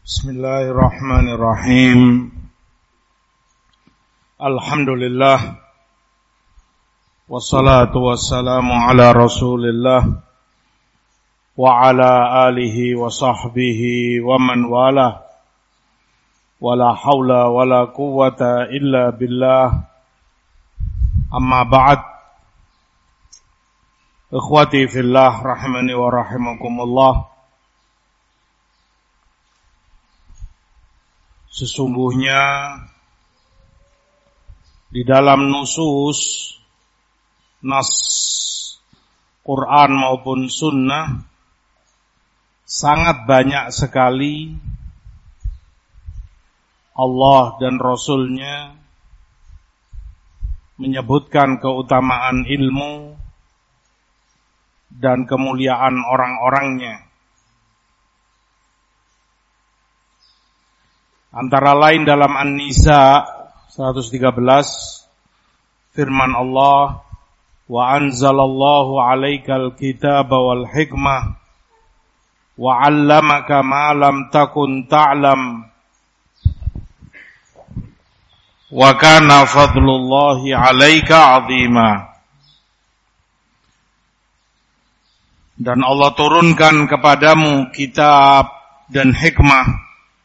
Bismillahirrahmanirrahim. Alhamdulillah. Wassalatu wassalamu ala Rasulillah wa ala alihi wa sahbihi wa man wala. Wala hawla wala quwwata illa billah. Amma ba'd. Ikhwati fillah rahimani wa rahimakumullah. Sesungguhnya di dalam nusus nas Quran maupun sunnah sangat banyak sekali Allah dan Rasul-Nya menyebutkan keutamaan ilmu dan kemuliaan orang-orangnya. Antara lain dalam An-Nisa 113 firman Allah, wa anzalallahu 'alaikal kitaba wal hikmah wa 'allamaka ma lam takun ta'lam wa kana fadlullahi 'alaika 'azima. Dan Allah turunkan kepadamu kitab dan hikmah.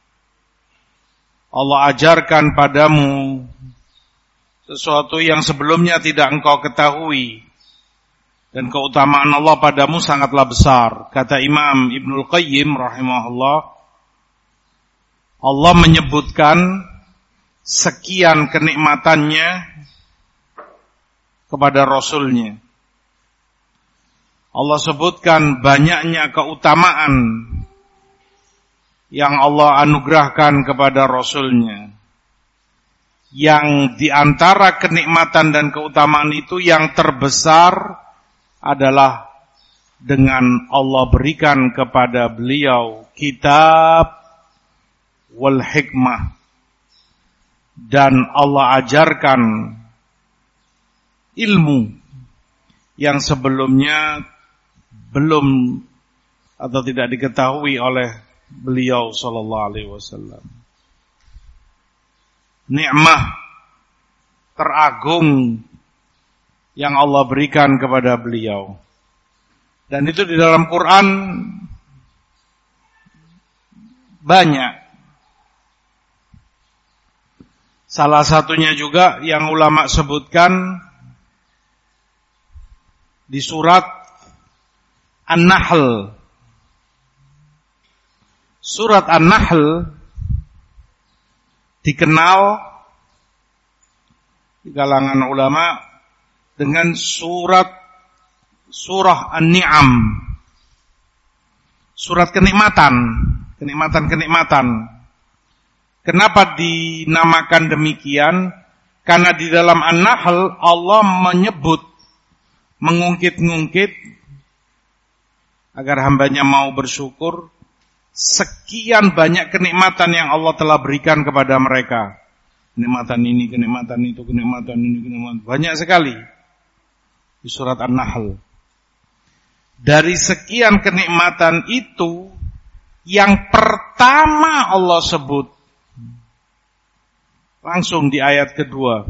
Allah ajarkan padamu sesuatu yang sebelumnya tidak engkau ketahui. Dan keutamaan Allah padamu sangatlah besar. Kata Imam Ibnul Qayyim rahimahullah, Allah menyebutkan sekian kenikmatannya kepada Rasul-Nya. Allah sebutkan banyaknya keutamaan yang Allah anugerahkan kepada Rasul-Nya. Yang diantara kenikmatan dan keutamaan itu yang terbesar adalah dengan Allah berikan kepada beliau kitab wal hikmah. Dan Allah ajarkan ilmu yang sebelumnya belum atau tidak diketahui oleh beliau sallallahu alaihi wasallam. Nikmah teragung yang Allah berikan kepada beliau. Dan itu di dalam Quran banyak. Salah satunya juga yang ulama sebutkan di surat An-Nahl. Surat An-Nahl dikenal di kalangan ulama dengan surah An-Ni'am. Surat kenikmatan. Kenapa dinamakan demikian? Karena di dalam An-Nahl Allah menyebut, mengungkit-ngungkit agar hambanya mau bersyukur sekian banyak kenikmatan yang Allah telah berikan kepada mereka. Kenikmatan ini, kenikmatan itu, kenikmatan ini, kenikmatan. Banyak sekali di surat An-Nahl. Dari sekian kenikmatan itu, yang pertama Allah sebut langsung di ayat kedua.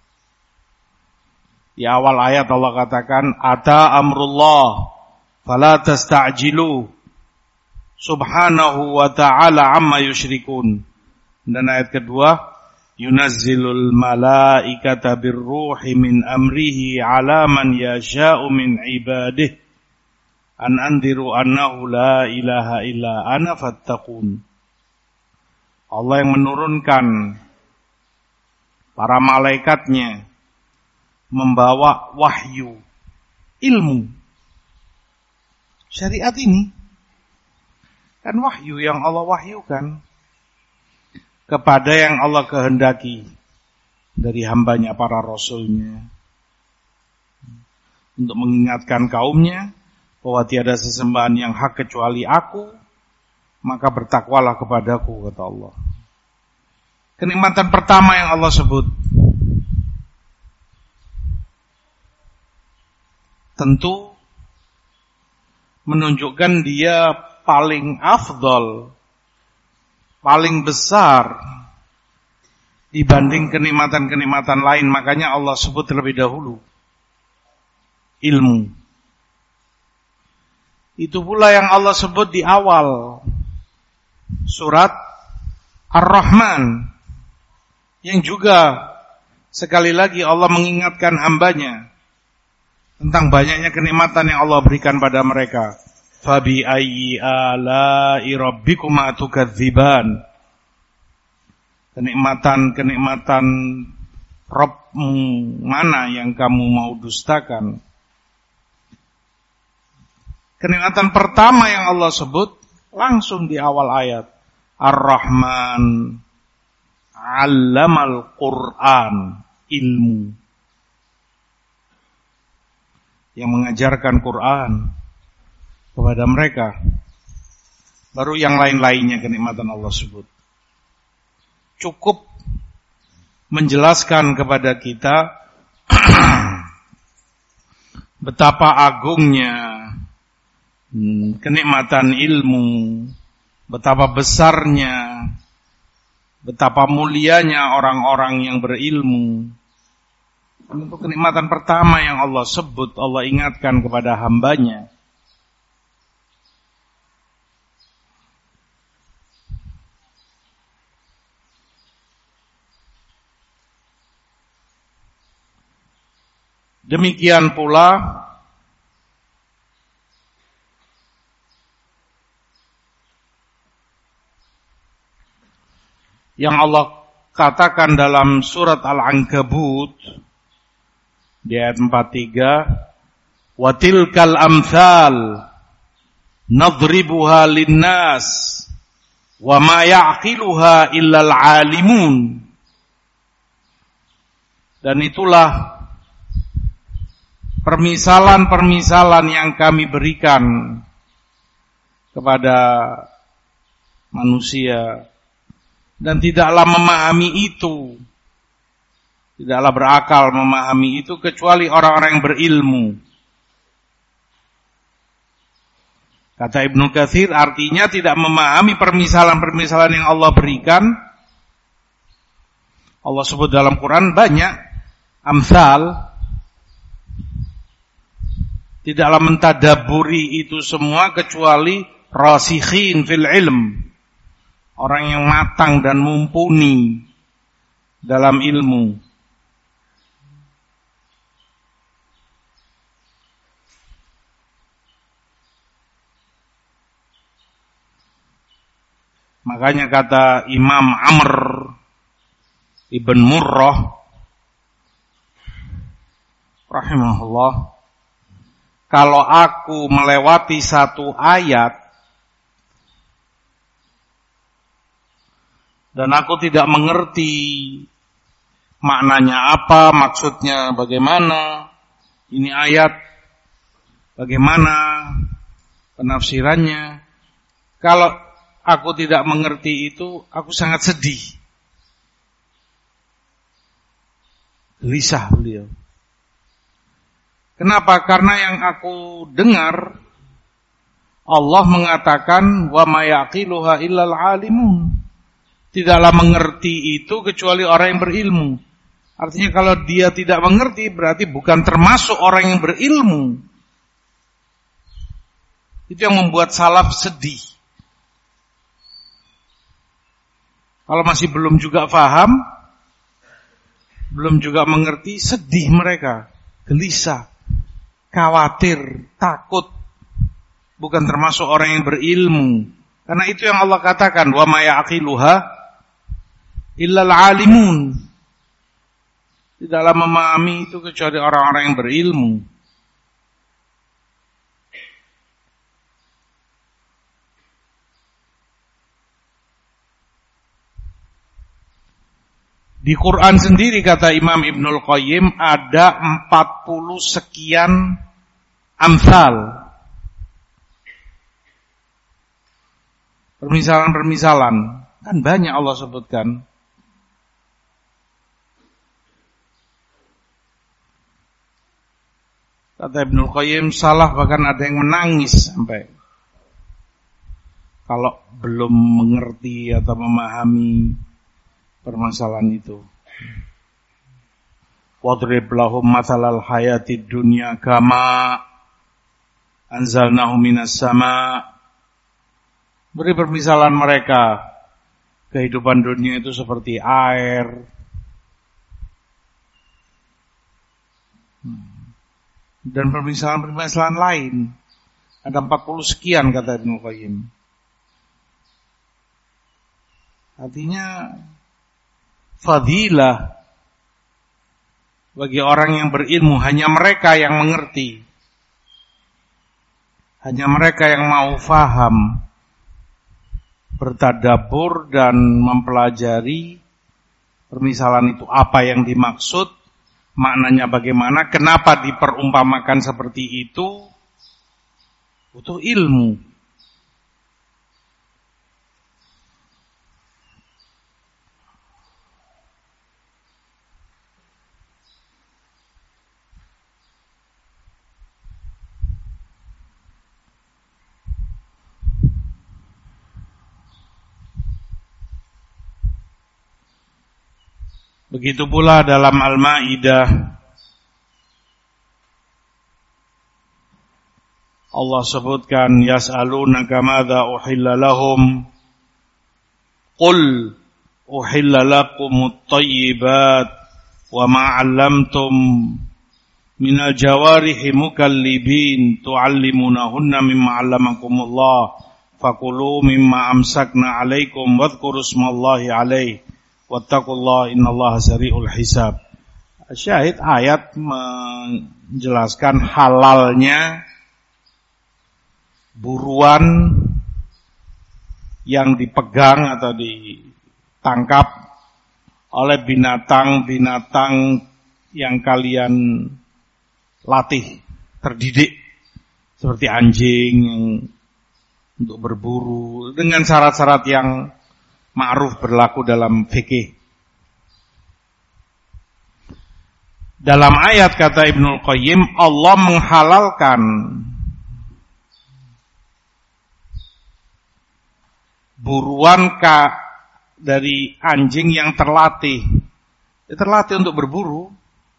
Di awal ayat Allah katakan, Ata amrullah fala tasta'jilu Subhanahu wa ta'ala amma yusyrikun. Dan ayat kedua, yunazzilul malaikata birruhi min amrihi ala man yasha'u min ibadih an andiru annahu la ilaha illa ana fattaqun. Allah yang menurunkan para malaikatnya membawa wahyu, ilmu. Syariat ini kan wahyu yang Allah wahyukan kepada yang Allah kehendaki dari hambanya para Rasul-Nya untuk mengingatkan kaumnya bahwa tiada sesembahan yang hak kecuali aku, maka bertakwalah kepadaku, kata Allah. Kenikmatan pertama yang Allah sebut tentu menunjukkan dia paling afdal paling besar dibanding kenikmatan-kenikmatan lain. Makanya Allah sebut terlebih dahulu ilmu. Itu pula yang Allah sebut di awal surat Ar-Rahman, yang juga sekali lagi Allah mengingatkan hambanya tentang banyaknya kenikmatan yang Allah berikan pada mereka. Fabi ayyi ala'i rabbikuma tukadziban. Kenikmatan Rabbmu mana yang kamu mau dustakan? Kenikmatan pertama yang Allah sebut langsung di awal ayat, Ar-Rahman 'allamal Qur'an, ilmu, yang mengajarkan Quran kepada mereka. Baru yang lain-lainnya kenikmatan Allah sebut. Cukup menjelaskan kepada kita betapa agungnya kenikmatan ilmu, betapa besarnya, betapa mulianya orang-orang yang berilmu. Itu kenikmatan pertama yang Allah sebut, Allah ingatkan kepada hambanya. Demikian pula yang Allah katakan dalam surat Al-Ankabut di ayat 43, wa tilkal amsal nadribuha linnas wa ma ya'qiluha illal alimun. Dan itulah permisalan-permisalan yang kami berikan kepada manusia, dan tidaklah memahami itu, tidaklah berakal memahami itu kecuali orang-orang yang berilmu. Kata Ibnu Katsir, artinya tidak memahami permisalan-permisalan yang Allah berikan. Allah sebut dalam Quran banyak amsal, tidaklah mentadaburi itu semua kecuali rasikhin fil ilm, orang yang matang dan mumpuni dalam ilmu. Makanya kata Imam Amr ibn Murrah rahimahullah, kalau aku melewati satu ayat dan aku tidak mengerti maknanya apa, maksudnya bagaimana, ini ayat bagaimana penafsirannya, kalau aku tidak mengerti itu, aku sangat sedih, gelisah beliau. Kenapa? Karena yang aku dengar Allah mengatakan wa ma yaqiluha illal alimun. Tidaklah mengerti itu kecuali orang yang berilmu. Artinya kalau dia tidak mengerti berarti bukan termasuk orang yang berilmu. Itu yang membuat salaf sedih. Kalau masih belum juga paham, belum juga mengerti, sedih mereka, gelisah, khawatir, takut, bukan termasuk orang yang berilmu. Karena itu yang Allah katakan, wa ma yaqiluha illal alimun. Tidaklah memahami itu kecuali orang-orang yang berilmu. Di Quran sendiri kata Imam Ibnul Qayyim ada 40 sekian amsal. Permisalan-permisalan. Kan banyak Allah sebutkan. Kata Ibnul Qayyim salah bahkan ada yang menangis sampai. kalau belum mengerti atau memahami permasalahan itu. Wadrib lahum mathalal hayatid dunya kama anzalnahu minas sama. Beri permisalan mereka, kehidupan dunia itu seperti air. Dan permisalan-permisalan lain. Ada 40 sekian kata Ibnu Qayyim. Artinya fadilah bagi orang yang berilmu, hanya mereka yang mengerti. Hanya mereka yang mau faham, bertadabbur dan mempelajari permisalan itu apa yang dimaksud, maknanya bagaimana, kenapa diperumpamakan seperti itu, butuh ilmu. Begitu pula dalam Al-Maidah Allah sebutkan yas'alunaka madza uhilla lahum qul uhilla lakumut thayyibat wa ma 'allamtum minal jawarihi mukallibin tu'allimunahunna mimma 'allamakumullah fakulu mimma amsakna 'alaikum wadhkuru ismallahi 'alaihi wattaqullah innallaha sari'ul hisab. Syahid ayat menjelaskan halalnya buruan yang dipegang atau ditangkap oleh binatang-binatang yang kalian latih, terdidik, seperti anjing yang untuk berburu dengan syarat-syarat yang ma'ruf berlaku dalam fikih. Dalam ayat kata Ibnu Qayyim, Allah menghalalkan buruan dari anjing yang terlatih. Dia terlatih untuk berburu.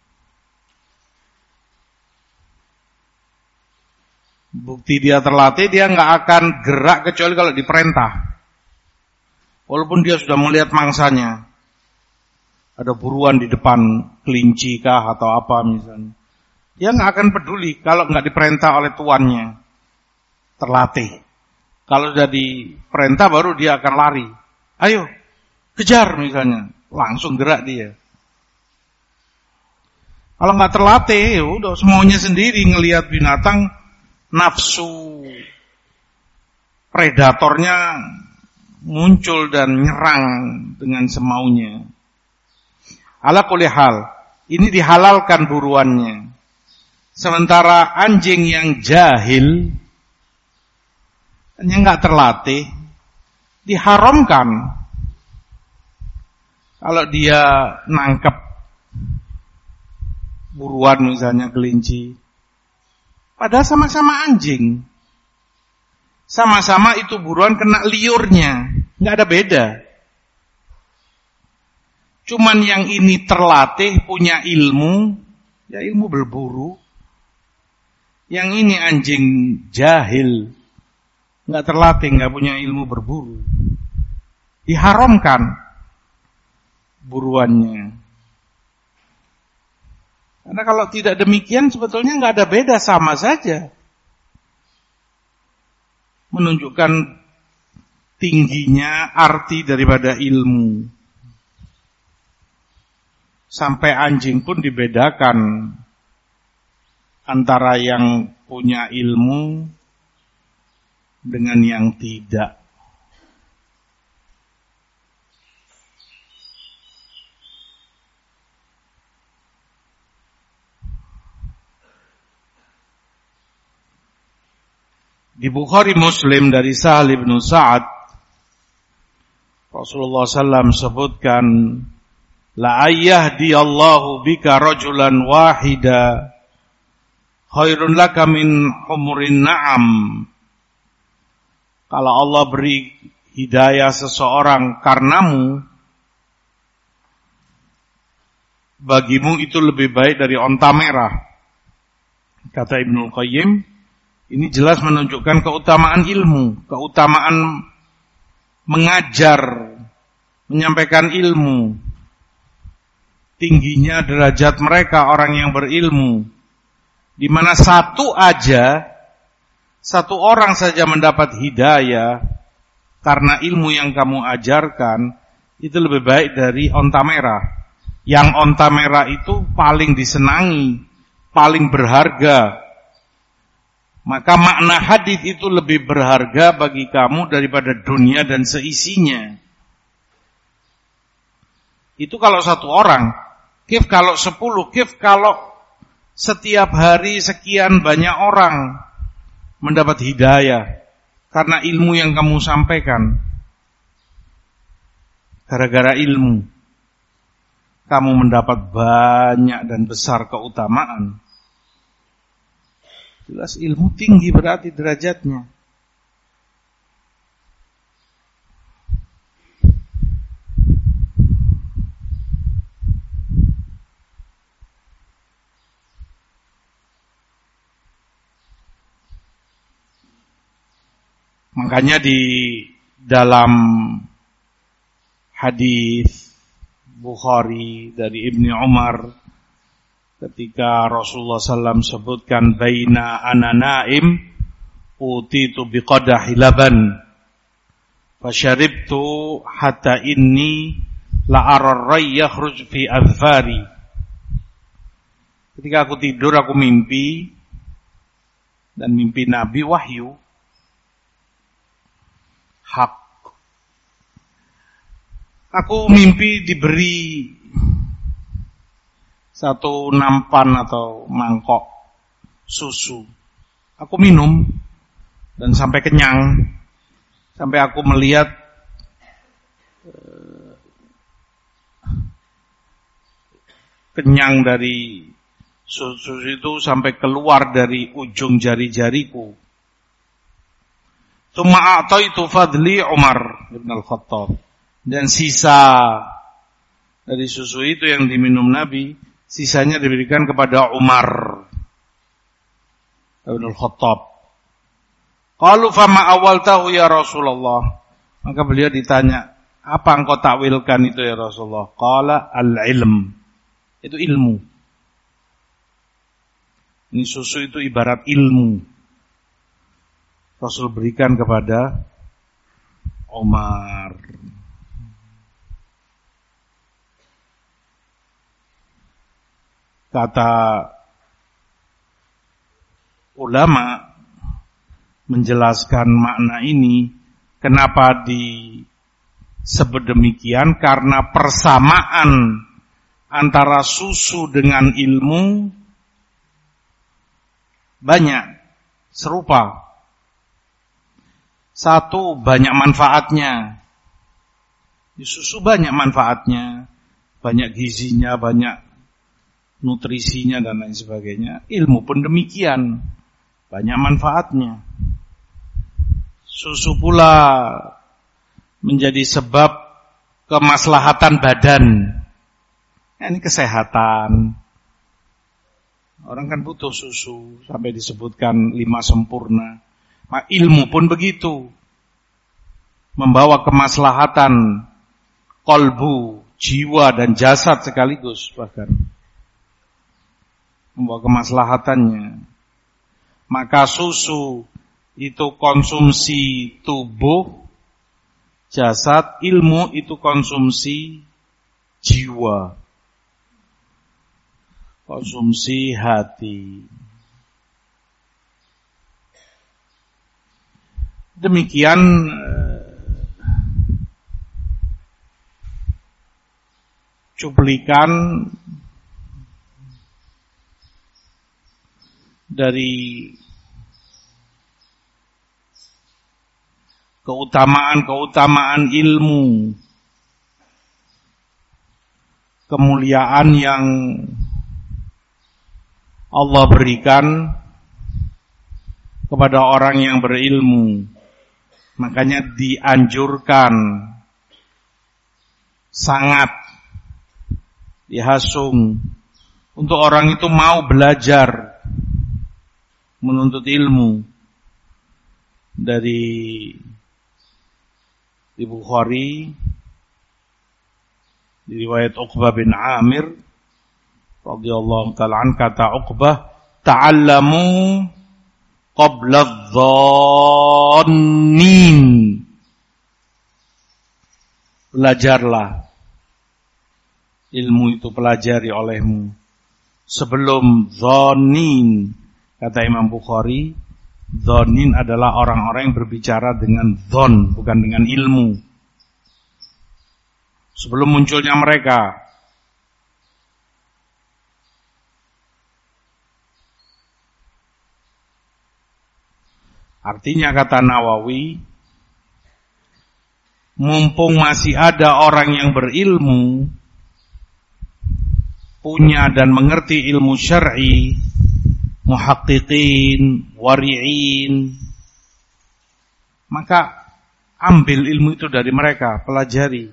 Bukti dia terlatih, dia nggak akan gerak kecuali kalau diperintah. Walaupun dia sudah melihat mangsanya, ada buruan di depan, kelinci kah atau apa misalnya, dia nggak akan peduli kalau nggak diperintah oleh tuannya. Terlatih. Kalau sudah diperintah baru dia akan lari. Ayo, kejar misalnya, langsung gerak dia. Kalau nggak terlatih, udah semuanya sendiri ngelihat binatang, nafsu predatornya muncul dan nyerang dengan semaunya. Ala kulli hal, ini dihalalkan buruannya. Sementara anjing yang jahil, yang enggak terlatih, diharamkan. Kalau dia nangkep buruan misalnya kelinci, padahal sama-sama anjing. Sama-sama itu buruan kena liurnya, nggak ada beda. Cuman yang ini terlatih, punya ilmu, ya ilmu berburu. Yang ini anjing jahil, nggak terlatih, nggak punya ilmu berburu, diharamkan buruannya. Karena kalau tidak demikian sebetulnya nggak ada beda, sama saja. Menunjukkan tingginya arti daripada ilmu. Sampai anjing pun dibedakan antara yang punya ilmu dengan yang tidak. Di Bukhari Muslim dari Sahal bin Sa'ad, Rasulullah SAW sebutkan, la ayyahdi-Allahu bika rajulan wahida khairun laka min humurin na'am. Kalau Allah beri hidayah seseorang karenamu, bagimu itu lebih baik dari onta merah. Kata Ibnul Qayyim, ini jelas menunjukkan keutamaan ilmu, keutamaan mengajar, menyampaikan ilmu, tingginya derajat mereka orang yang berilmu, di mana satu orang saja mendapat hidayah karena ilmu yang kamu ajarkan, itu lebih baik dari onta merah. Yang onta merah itu paling disenangi, paling berharga. Maka makna hadis itu lebih berharga bagi kamu daripada dunia dan seisinya. Itu kalau satu orang. Kif kalau 10, kif kalau setiap hari sekian banyak orang mendapat hidayah karena ilmu yang kamu sampaikan. Gara-gara ilmu kamu mendapat banyak dan besar keutamaan. Jelas ilmu tinggi berarti derajatnya. Makanya di dalam hadis Bukhari dari Ibnu Umar, ketika Rasulullah SAW sebutkan baina ana naim utitu biqadahi laban fasyaribtu hatta inni la ara ar-ray yakhruj fi adfari. Ketika aku tidur aku mimpi, dan mimpi Nabi wahyu hak. Aku mimpi diberi satu nampan atau mangkok susu. Aku minum dan sampai kenyang. Sampai aku melihat kenyang dari susu itu sampai keluar dari ujung jari-jariku. Tsumma a'taitu fadli Umar bin Al-Khattab. Dan sisa dari susu itu yang diminum Nabi, sisanya diberikan kepada Umar bin Al-Khattab. Qalu fama awaltahu ya Rasulullah. Maka beliau ditanya, apa engkau takwilkan itu ya Rasulullah? Qala al-ilm. Itu ilmu. Ini susu itu ibarat ilmu. Rasul berikan kepada Umar. Kata ulama menjelaskan makna ini, kenapa disebut demikian? Karena persamaan antara susu dengan ilmu banyak, serupa. Satu, banyak manfaatnya. Di susu banyak manfaatnya, banyak gizinya, banyak nutrisinya dan lain sebagainya. Ilmu pun demikian, banyak manfaatnya. Susu pula menjadi sebab kemaslahatan badan. Ini kesehatan. Orang kan butuh susu, sampai disebutkan 5 sempurna. Ilmu pun begitu, membawa kemaslahatan kolbu, jiwa dan jasad sekaligus, bahkan membawa kemaslahatannya. Maka susu itu konsumsi tubuh, jasad, ilmu itu konsumsi jiwa, konsumsi hati. Demikian cuplikan dari keutamaan ilmu, kemuliaan yang Allah berikan kepada orang yang berilmu. Makanya dianjurkan, sangat dihasung untuk orang itu mau belajar menuntut ilmu. Dari di Bukhari di riwayat Uqbah bin Amir radhiyallahu ta'ala an, kata Uqbah, ta'allamu qabla adh-dhannin. Belajarlah ilmu itu, pelajari olehmu sebelum dhannin. Kata Imam Bukhari, dhannin adalah orang-orang yang berbicara dengan dhon, bukan dengan ilmu. Sebelum munculnya mereka. Artinya kata Nawawi, mumpung masih ada orang yang berilmu, punya dan mengerti ilmu syar'i, muhaqqiqin, wari'in, maka ambil ilmu itu dari mereka, pelajari.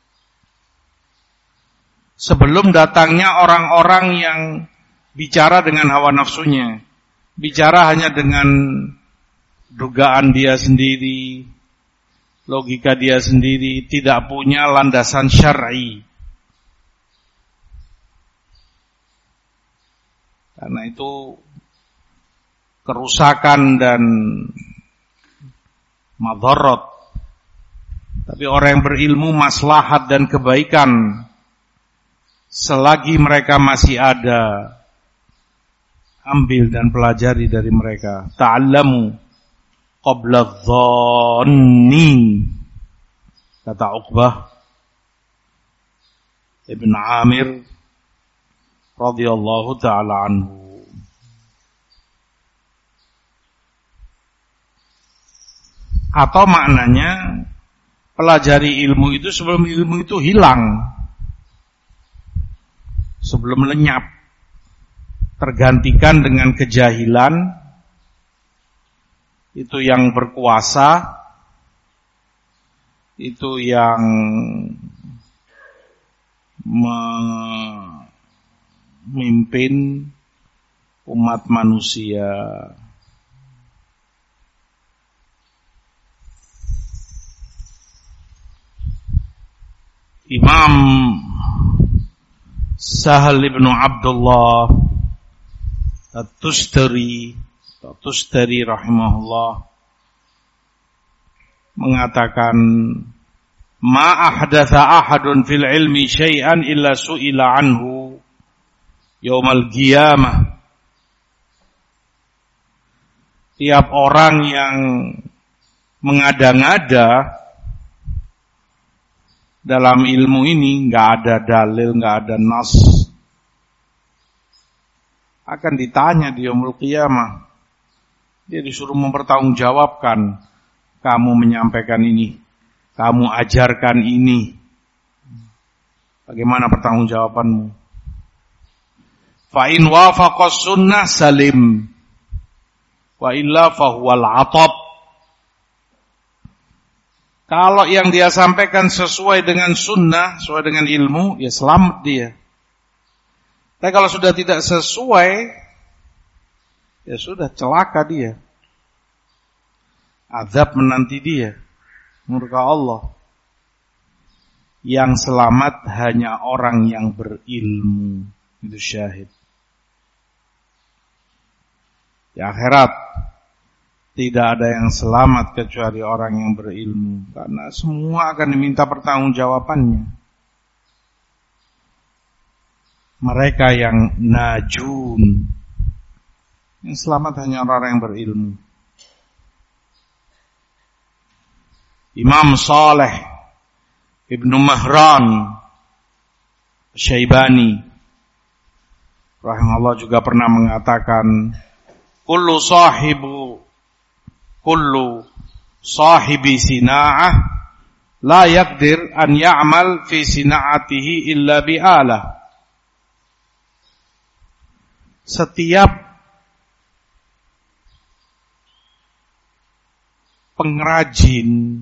Sebelum datangnya orang-orang yang bicara dengan hawa nafsunya, bicara hanya dengan dugaan dia sendiri, logika dia sendiri, tidak punya landasan syar'i. Karena itu kerusakan dan madharat. Tapi orang yang berilmu maslahat dan kebaikan, selagi mereka masih ada, ambil dan pelajari dari mereka. Ta'allamu qabla adh-dhanni, kata Uqbah ibn Amir radhiyallahu ta'ala anhu. Atau maknanya, pelajari ilmu itu sebelum ilmu itu hilang, sebelum lenyap, tergantikan dengan kejahilan. Itu yang berkuasa, itu yang memimpin umat manusia. Imam Sahal ibn Abdullah At-Tustari rahimahullah mengatakan, ma ahdatha ahadun fil ilmi syai'an illa su'ila anhu yaumal qiyamah. Tiap orang yang mengada-ngada dalam ilmu ini, enggak ada dalil, enggak ada nas, akan ditanya di yaumul qiyamah. Dia disuruh mempertanggungjawabkan, kamu menyampaikan ini, kamu ajarkan ini, bagaimana pertanggungjawabanmu? Fa in wafaqas sunnah salim, wa illa fahuwal atab. Kalau yang dia sampaikan sesuai dengan sunnah, sesuai dengan ilmu, ya selamat dia. Tapi kalau sudah tidak sesuai, ya sudah, celaka dia. Azab menanti dia, murka Allah. Yang selamat hanya orang yang berilmu. Itu syahid. Di akhirat tidak ada yang selamat kecuali orang yang berilmu, karena semua akan diminta pertanggungjawabannya. Mereka yang najun, yang selamat hanya orang yang berilmu. Imam Saleh Ibnu Mahran Syaibani rahimahullah juga pernah mengatakan, kullu sahibi sina'ah la yaqdir an ya'mal fi sina'atihi illa bi'alah. Setiap pengrajin,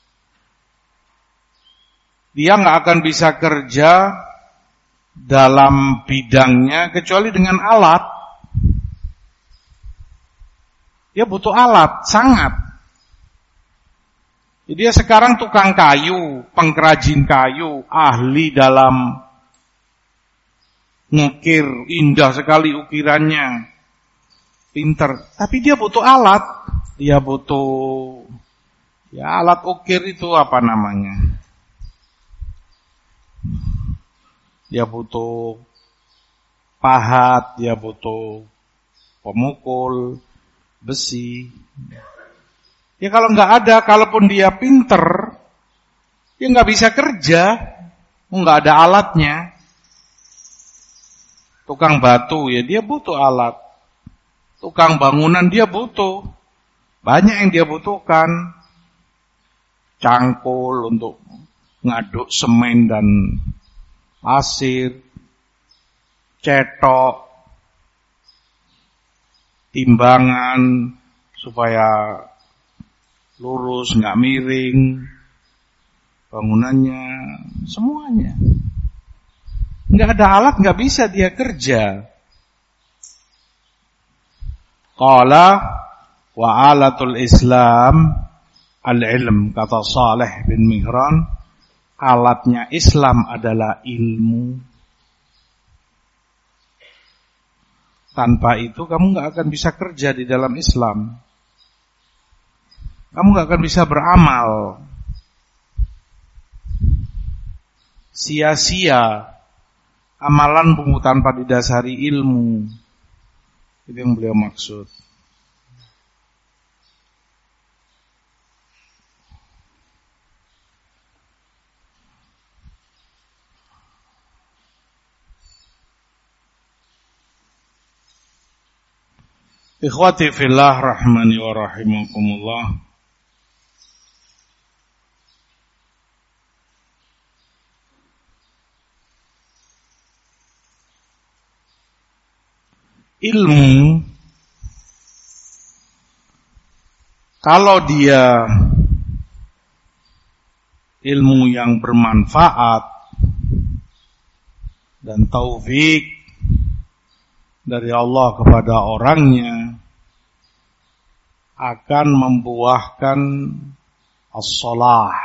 dia nggak akan bisa kerja dalam bidangnya kecuali dengan alat. Dia butuh alat, sangat. Jadi dia sekarang tukang kayu, pengrajin kayu, ahli dalam ngukir, indah sekali ukirannya, pinter. Tapi dia butuh alat, dia butuh alat ukir itu apa namanya? Dia butuh pahat, dia butuh pemukul, besi. Ya kalau nggak ada, kalaupun dia pinter, ya nggak bisa kerja, nggak ada alatnya. Tukang batu ya dia butuh alat, tukang bangunan dia butuh, banyak yang dia butuhkan, cangkul untuk ngaduk semen dan pasir, cetok, timbangan supaya lurus, nggak miring, bangunannya, semuanya. Nggak ada alat, nggak bisa dia kerja. Qala wa alatul Islam al-ilm, kata Saleh bin Mihran, alatnya Islam adalah ilmu. Tanpa itu kamu nggak akan bisa kerja di dalam Islam. Kamu nggak akan bisa beramal. Sia-sia amalanmu tanpa didasari ilmu. Itu yang beliau maksud. Ikhwati fillah rahmani wa rahimakumullah. Ilmu, kalau dia ilmu yang bermanfaat dan taufik dari Allah kepada orangnya, akan membuahkan as-salah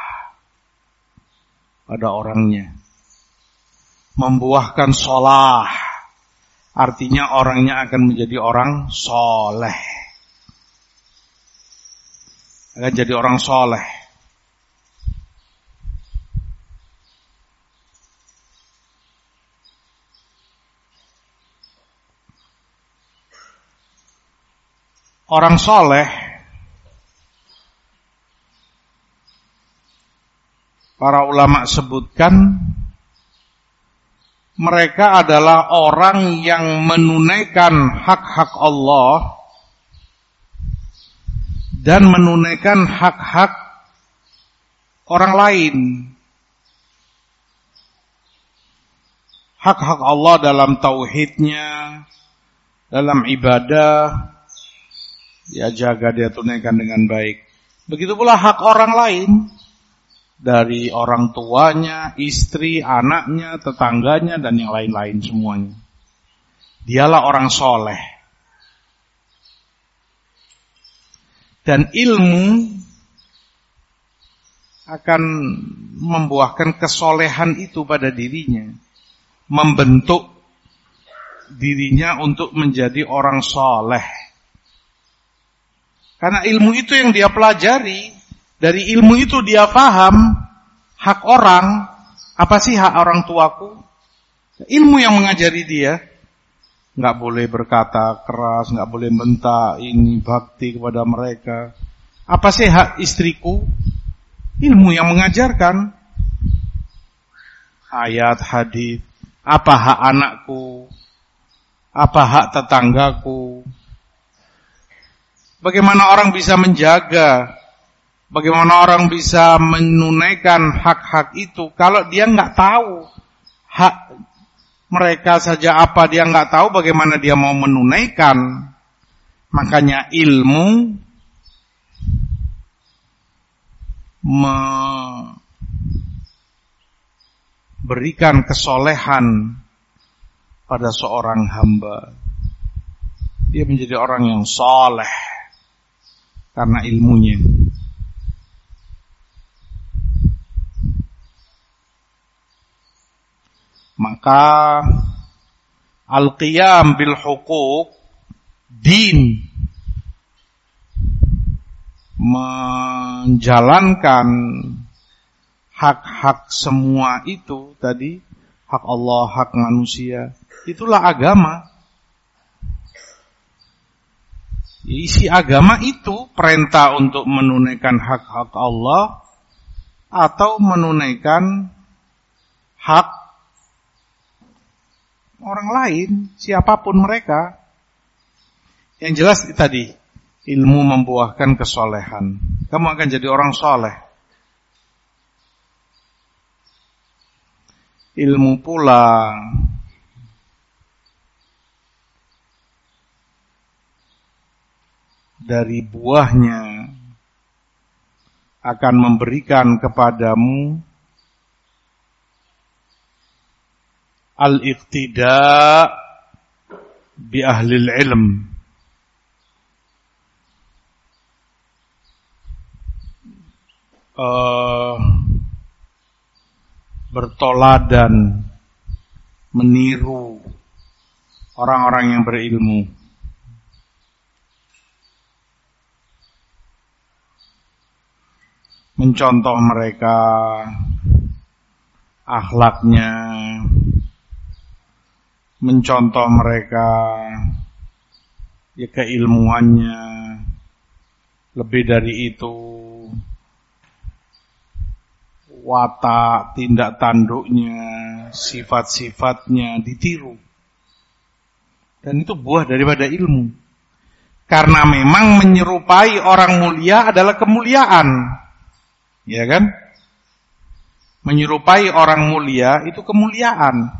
pada orangnya, membuahkan salah. Artinya orangnya akan menjadi orang soleh, akan jadi orang soleh. Orang soleh, para ulama sebutkan, mereka adalah orang yang menunaikan hak-hak Allah dan menunaikan hak-hak orang lain. Hak-hak Allah dalam tauhidnya, dalam ibadah, dia jaga, dia tunaikan dengan baik. Begitu pula hak orang lain, dari orang tuanya, istri, anaknya, tetangganya, dan yang lain-lain semuanya. Dialah orang soleh. Dan ilmu akan membuahkan kesolehan itu pada dirinya, membentuk dirinya untuk menjadi orang soleh. Karena ilmu itu yang dia pelajari. Dari ilmu itu dia paham hak orang. Apa sih hak orang tuaku? Ilmu yang mengajari dia. Nggak boleh berkata keras, nggak boleh bentak, ini bakti kepada mereka. Apa sih hak istriku? Ilmu yang mengajarkan. Ayat, hadis. Apa hak anakku? Apa hak tetanggaku? Bagaimana orang bisa menjaga? Bagaimana orang bisa menunaikan hak-hak itu kalau dia nggak tahu hak mereka saja apa dia nggak tahu, bagaimana dia mau menunaikan? Makanya ilmu memberikan kesolehan pada seorang hamba. Dia menjadi orang yang soleh karena ilmunya. Maka al-qiyam bil huquq, din, menjalankan hak-hak semua itu tadi, hak Allah, hak manusia, itulah agama. Isi agama itu perintah untuk menunaikan hak-hak Allah atau menunaikan hak orang lain, siapapun mereka. Yang jelas tadi, ilmu membuahkan kesolehan. Kamu akan jadi orang soleh. Ilmu pula dari buahnya akan memberikan kepadamu al-iqtida' bi ahlil ilm, bertoladan, meniru orang-orang yang berilmu. Mencontoh mereka, akhlaknya, mencontoh mereka, ya keilmuannya. Lebih dari itu, watak, tindak tanduknya, sifat-sifatnya ditiru. Dan itu buah daripada ilmu. Karena memang menyerupai orang mulia adalah kemuliaan. Ya kan? Menyerupai orang mulia itu kemuliaan.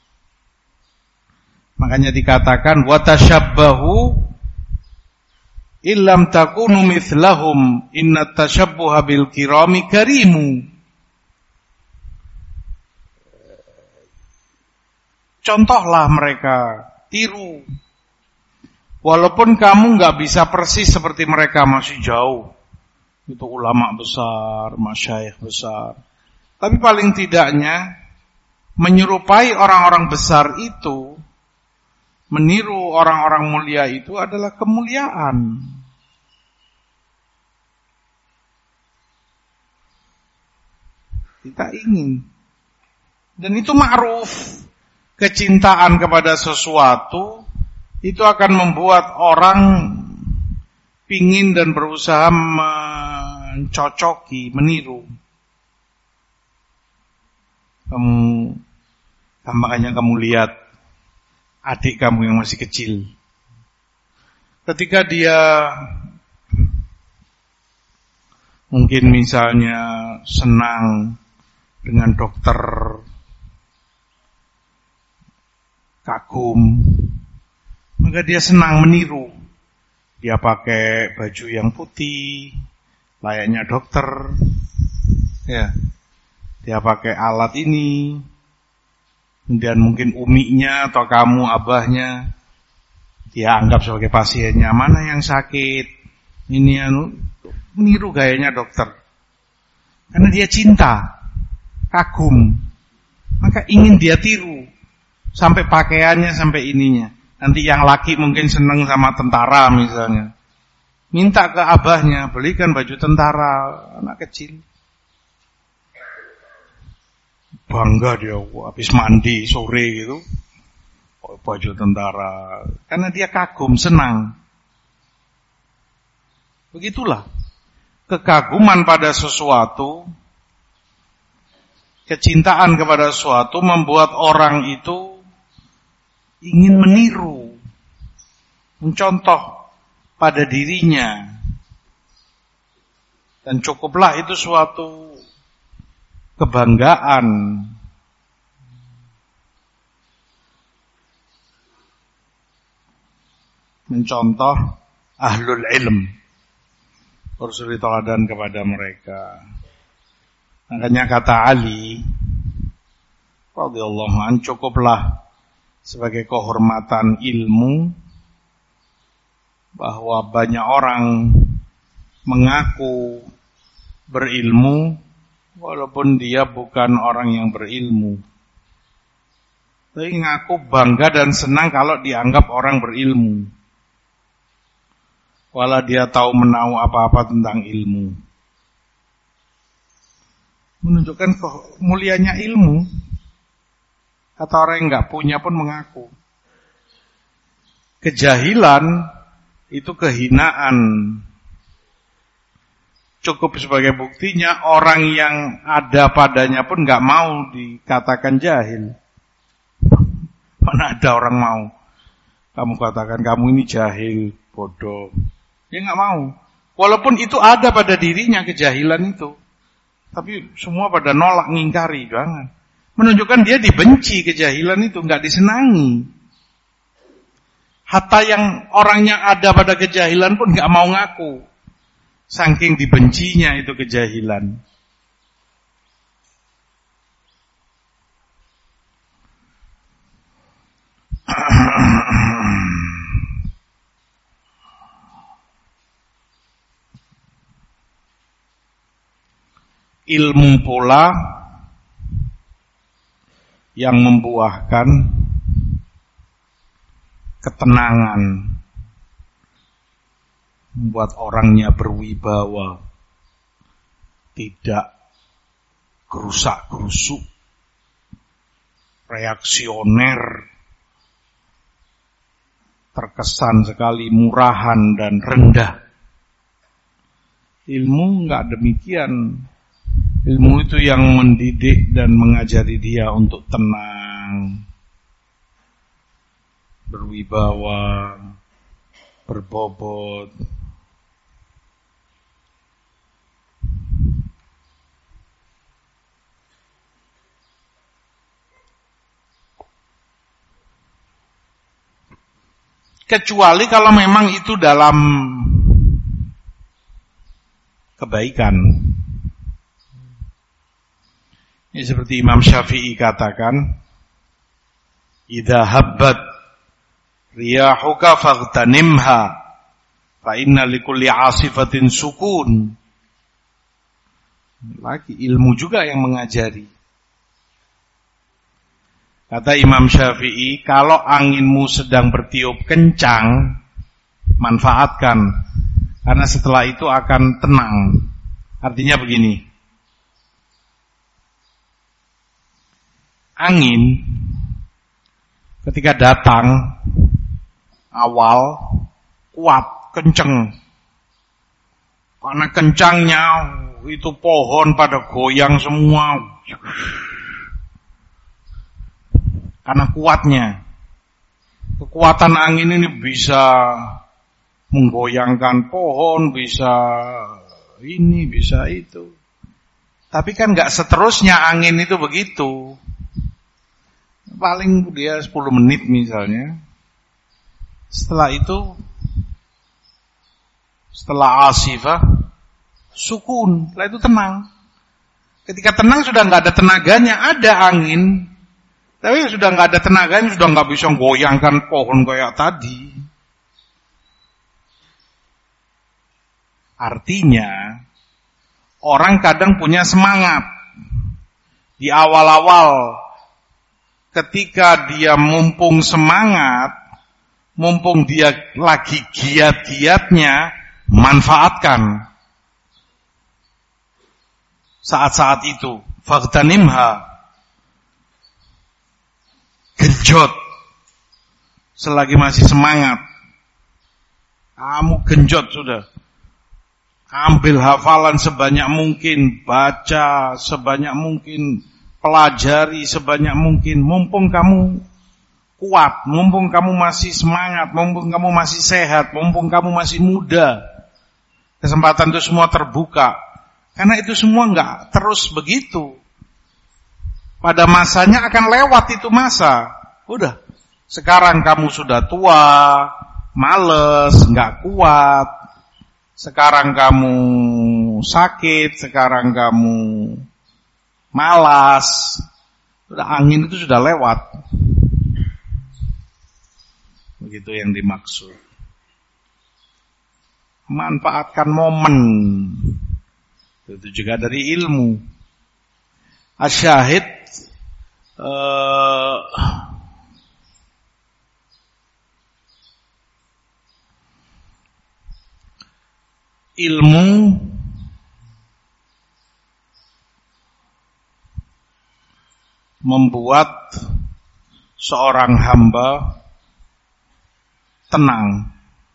Makanya dikatakan wa tashabbahu illam takunu mithlahum inna tashabbuha bil kirami karimu. Contohlah mereka, tiru. Walaupun kamu enggak bisa persis seperti mereka, masih jauh. Itu ulama besar, masyayikh besar. Tapi paling tidaknya menyerupai orang-orang besar itu, meniru orang-orang mulia itu adalah kemuliaan. Kita ingin. Dan itu ma'ruf. Kecintaan kepada sesuatu itu akan membuat orang pingin dan berusaha mencocoki, meniru. Makanya kamu lihat adik kamu yang masih kecil. Ketika dia mungkin misalnya senang dengan dokter, kagum, maka dia senang meniru. Dia pakai baju yang putih, layaknya dokter. Ya. Dia pakai alat ini. Kemudian mungkin uminya atau kamu abahnya dia anggap sebagai pasiennya. Mana yang sakit? Ini meniru gayanya dokter. Karena dia cinta, kagum. Maka ingin dia tiru. Sampai pakaiannya, sampai ininya. Nanti yang laki mungkin seneng sama tentara misalnya. Minta ke abahnya, belikan baju tentara, anak kecil. Bangga dia, habis mandi sore gitu. Baju tentara. Karena dia kagum, senang. Begitulah. Kekaguman pada sesuatu, kecintaan kepada sesuatu membuat orang itu ingin meniru, mencontoh pada dirinya. Dan cukuplah itu suatu kebanggaan. Mencontoh ahlul ilm, bersuri teladan kepada mereka. Makanya kata Ali radhiyallahu anhu, cukuplah sebagai kehormatan ilmu bahwa banyak orang mengaku berilmu walaupun dia bukan orang yang berilmu. Tapi ngaku bangga dan senang kalau dianggap orang berilmu. Walau dia tahu menahu apa-apa tentang ilmu. Menunjukkan mulianya ilmu. Kata orang yang enggak punya pun mengaku. Kejahilan itu kehinaan. Cukup sebagai buktinya orang yang ada padanya pun enggak mau dikatakan jahil. Mana ada orang mau kamu katakan kamu ini jahil, bodoh. Dia enggak mau. Walaupun itu ada pada dirinya kejahilan itu. Tapi semua pada nolak, ngingkari, jangan. Menunjukkan dia dibenci kejahilan itu, enggak disenangi. Hatta yang orang yang ada pada kejahilan pun enggak mau ngaku. Saking dibencinya itu kejahilan. Ilmu pula yang membuahkan ketenangan, membuat orangnya berwibawa, tidak gerusak-gerusuk, reaksioner, terkesan sekali murahan dan rendah. Ilmu enggak demikian. Ilmu itu yang mendidik dan mengajari dia untuk tenang, berwibawa, berbobot. Kecuali kalau memang itu dalam kebaikan. Ini seperti Imam Syafi'i katakan, "Idza habbat riyahuka faghtanimha, fa inna likulli 'asifatin sukun." Lagi ilmu juga yang mengajari. Kata Imam Syafi'i, kalau anginmu sedang bertiup kencang, manfaatkan, karena setelah itu akan tenang. Artinya begini, angin ketika datang awal kuat, kenceng. Karena kencangnya itu pohon pada goyang semua. Karena kuatnya. Kekuatan angin ini bisa menggoyangkan pohon, bisa ini, bisa itu. Tapi kan enggak seterusnya angin itu begitu. Paling dia 10 menit misalnya. Setelah itu, setelah asifah, sukun. Setelah itu tenang. Ketika tenang sudah enggak ada tenaganya, ada angin. Tapi sudah enggak ada tenaganya, sudah enggak bisa goyangkan pohon kayak tadi. Artinya, orang kadang punya semangat. Di awal-awal, ketika dia mumpung semangat, mumpung dia lagi giat-giatnya, manfaatkan saat-saat itu. Faghtanimha, genjot selagi masih semangat. Kamu genjot sudah. Ambil hafalan sebanyak mungkin, baca sebanyak mungkin, pelajari sebanyak mungkin, mumpung kamu kuat, mumpung kamu masih semangat, mumpung kamu masih sehat, mumpung kamu masih muda. Kesempatan itu semua terbuka. Karena itu semua enggak terus begitu. Pada masanya akan lewat itu masa. Udah, sekarang kamu sudah tua, males, enggak kuat. Sekarang kamu sakit, sekarang kamu malas. Sudah angin itu sudah lewat. Begitu yang dimaksud. Manfaatkan momen. Itu juga dari ilmu. Asyahid ilmu membuat seorang hamba tenang,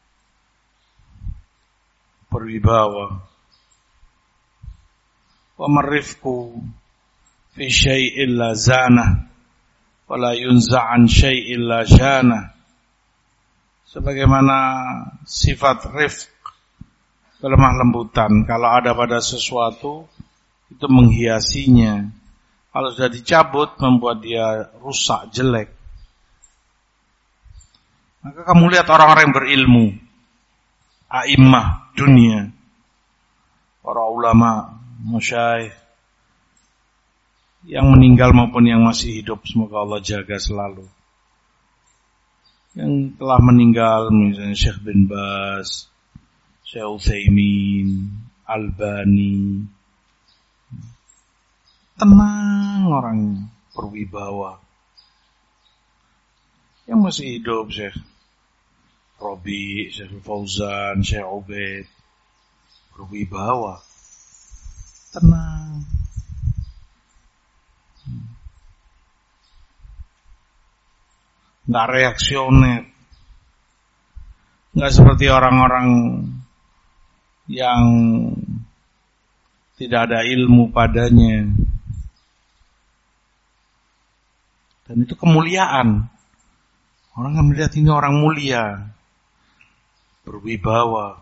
berwibawa. Wa marifku fi syai'in la zanah wa la yunza'an syai'in la syanah. Sebagaimana sifat rifq, kelemah lembutan, kalau ada pada sesuatu itu menghiasinya. Kalau sudah dicabut membuat dia rusak, jelek. Maka kamu lihat orang-orang yang berilmu, a'immah dunia, para ulama, masyayikh, yang meninggal maupun yang masih hidup, semoga Allah jaga selalu. Yang telah meninggal misalnya Syekh bin Baz, Syekh Utsaimin, Albani, tenang orangnya, berwibawa. Yang masih hidup Syekh Robi, Syekh Fauzan, Syekh Ubaid, berwibawa, tenang. Nggak reaksioner, nggak seperti orang-orang yang tidak ada ilmu padanya. Dan itu kemuliaan. Orang akan melihat ini orang mulia, berwibawa.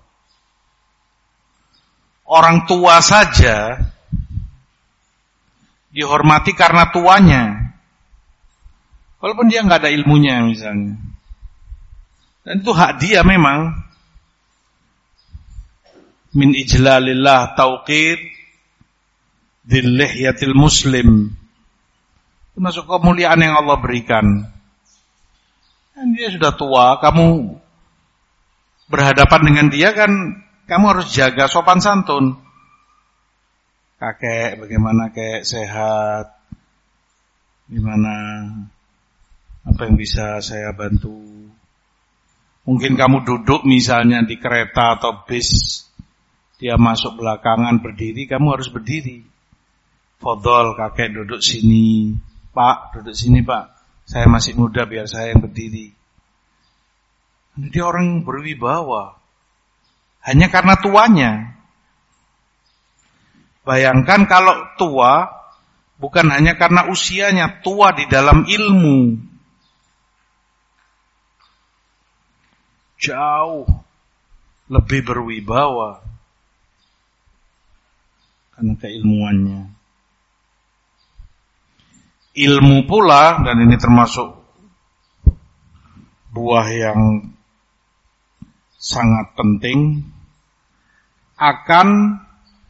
Orang tua saja dihormati karena tuanya, walaupun dia nggak ada ilmunya misalnya. Dan itu hak dia memang. Min ijlalillah tauqir dzillihyatil muslim. Termasuk kemuliaan yang Allah berikan. Dan dia sudah tua, kamu berhadapan dengan dia kan, kamu harus jaga sopan santun. Kakek, bagaimana kek, sehat? Gimana? Apa yang bisa saya bantu? Mungkin kamu duduk misalnya di kereta atau bis, dia masuk belakangan berdiri, kamu harus berdiri. Fadhol, kakek duduk sini. Pak, duduk sini pak. Saya masih muda, biar saya yang berdiri. Dia orang berwibawa. Hanya karena tuanya. Bayangkan kalau tua, bukan hanya karena usianya, tua di dalam ilmu. Jauh lebih berwibawa karena keilmuannya. Ilmu pula, dan ini termasuk buah yang sangat penting, akan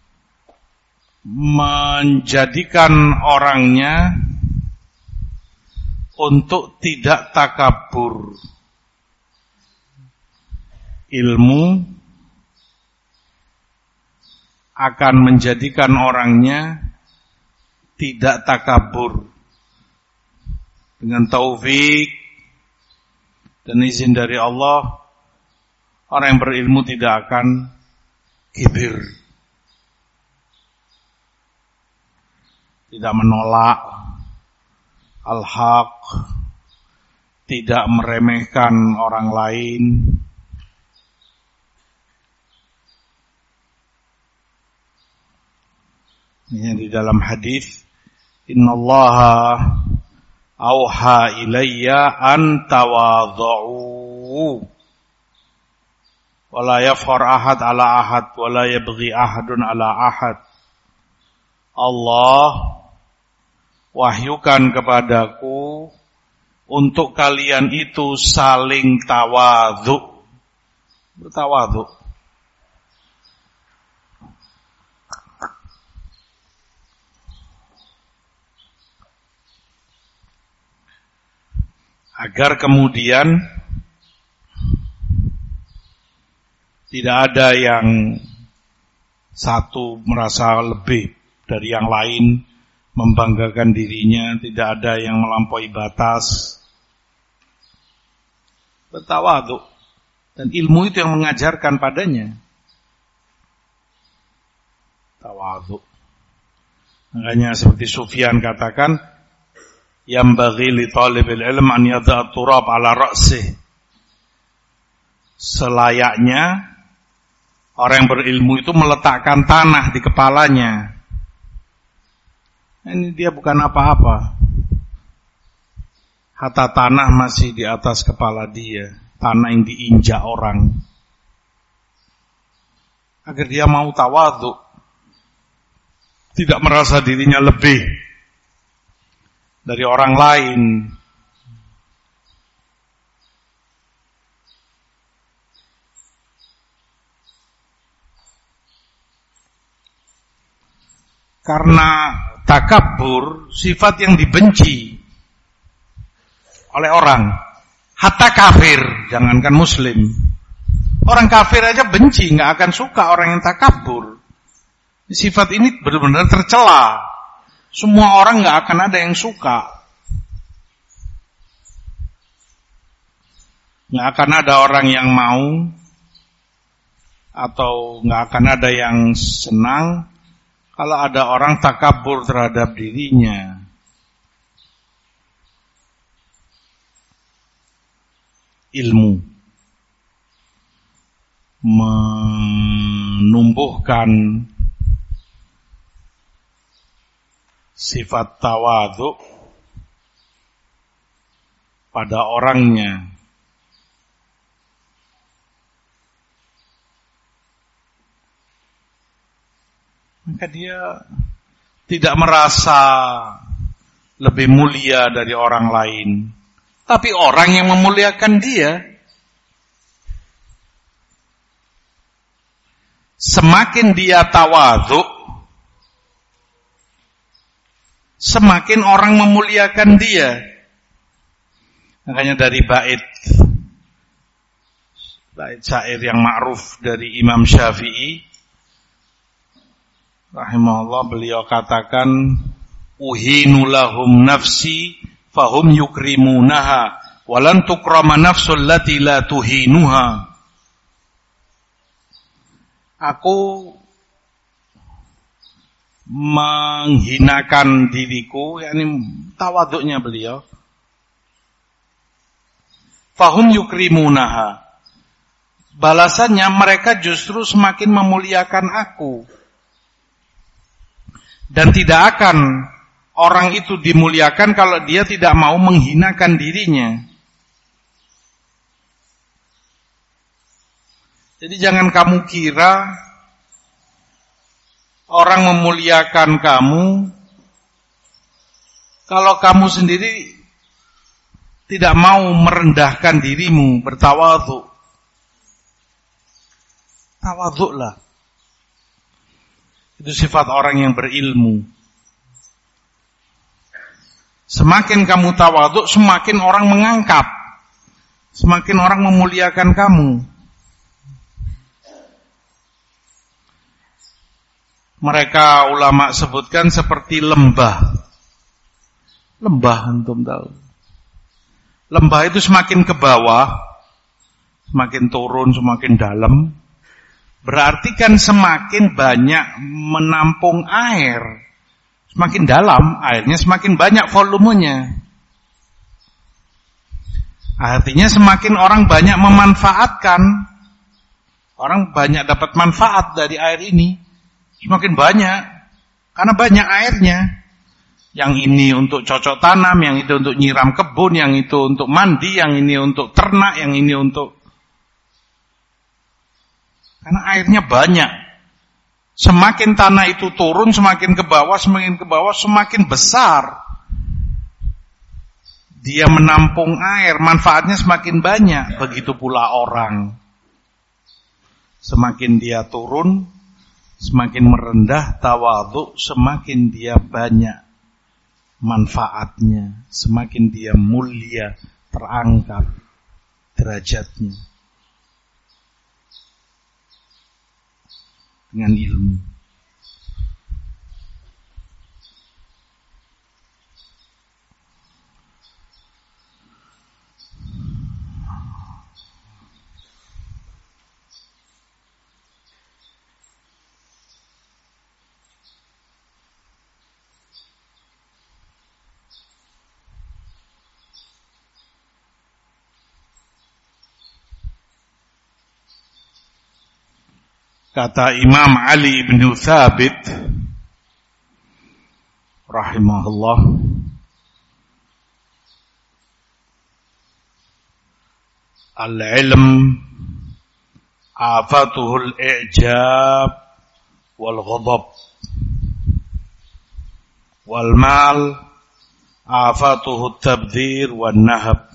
menjadikan orangnya untuk tidak takabur. Ilmu akan menjadikan orangnya tidak takabur. Dengan taufik dan izin dari Allah, orang yang berilmu tidak akan kibir, tidak menolak al-haq, tidak meremehkan orang lain. Ini di dalam hadis, innallaha auha ilayya an tawadhu wa la yafkhar ahad ala ahad wa la yabghi ahadun ala ahad. Allah wahyukan kepadaku untuk kalian itu saling tawadhu. Bertawadhu. agar kemudian tidak ada yang satu merasa lebih dari yang lain, membanggakan dirinya, tidak ada yang melampaui batas. Bertawadhu, dan ilmu itu yang mengajarkan padanya tawadhu. Makanya seperti Sufyan katakan, yambaghi li talibil ilm an yad'a turab ala ra'sih. Selayaknya orang yang berilmu itu meletakkan tanah di kepalanya. Ini dia bukan apa-apa. Hatta tanah masih di atas kepala dia. Tanah yang diinjak orang. Agar dia mau tawadhu. Tidak merasa dirinya lebih dari orang lain. Karena takabbur sifat yang dibenci oleh orang, hatta kafir, jangankan muslim. Orang kafir aja benci, nggak akan suka orang yang takabbur. Sifat ini benar-benar tercela. Semua orang nggak akan ada yang suka. Nggak akan ada orang yang mau, atau nggak akan ada yang senang kalau ada orang takabur terhadap dirinya. Ilmu menumbuhkan sifat tawadhu pada orangnya. Maka dia tidak merasa lebih mulia dari orang lain. Tapi orang yang memuliakan dia, semakin dia tawadhu, semakin orang memuliakan dia. Makanya dari bait syair yang ma'ruf dari Imam Syafi'i rahimahullah, beliau katakan, uhinu lahum nafsi fahum yukrimunaha walan tukrama nafsul lati la tuhinuha. Aku menghinakan diriku, yakni tawaduknya beliau, fahum yukrimunaha, balasannya mereka justru semakin memuliakan aku. Dan tidak akan orang itu dimuliakan kalau dia tidak mau menghinakan dirinya. Jadi jangan kamu kira orang memuliakan kamu kalau kamu sendiri tidak mau merendahkan dirimu, bertawadhu. Tawadhulah. Itu sifat orang yang berilmu. Semakin kamu tawadhu, semakin orang mengangkat, semakin orang memuliakan kamu. Mereka ulama sebutkan seperti lembah. Lembah, antum tahu. Lembah itu semakin ke bawah, semakin turun, semakin dalam. Berarti kan semakin banyak menampung air. Semakin dalam, airnya semakin banyak volumenya. Artinya semakin orang banyak memanfaatkan. Orang banyak dapat manfaat dari air ini. Semakin banyak. Karena banyak airnya. Yang ini untuk cocok tanam, yang itu untuk nyiram kebun, yang itu untuk mandi, yang ini untuk ternak, yang ini untuk... Karena airnya banyak. Semakin tanah itu turun, semakin ke bawah, semakin besar. Dia menampung air, manfaatnya semakin banyak. Begitu pula orang. Semakin dia turun, semakin merendah, tawadhu, semakin dia banyak manfaatnya. Semakin dia mulia, terangkat derajatnya dengan ilmu. Kata Imam Ali bin Thabit rahimahullah, al-ilm afatuhul i'jab wal ghadab wal mal afatuhut tabdzir wan nahab.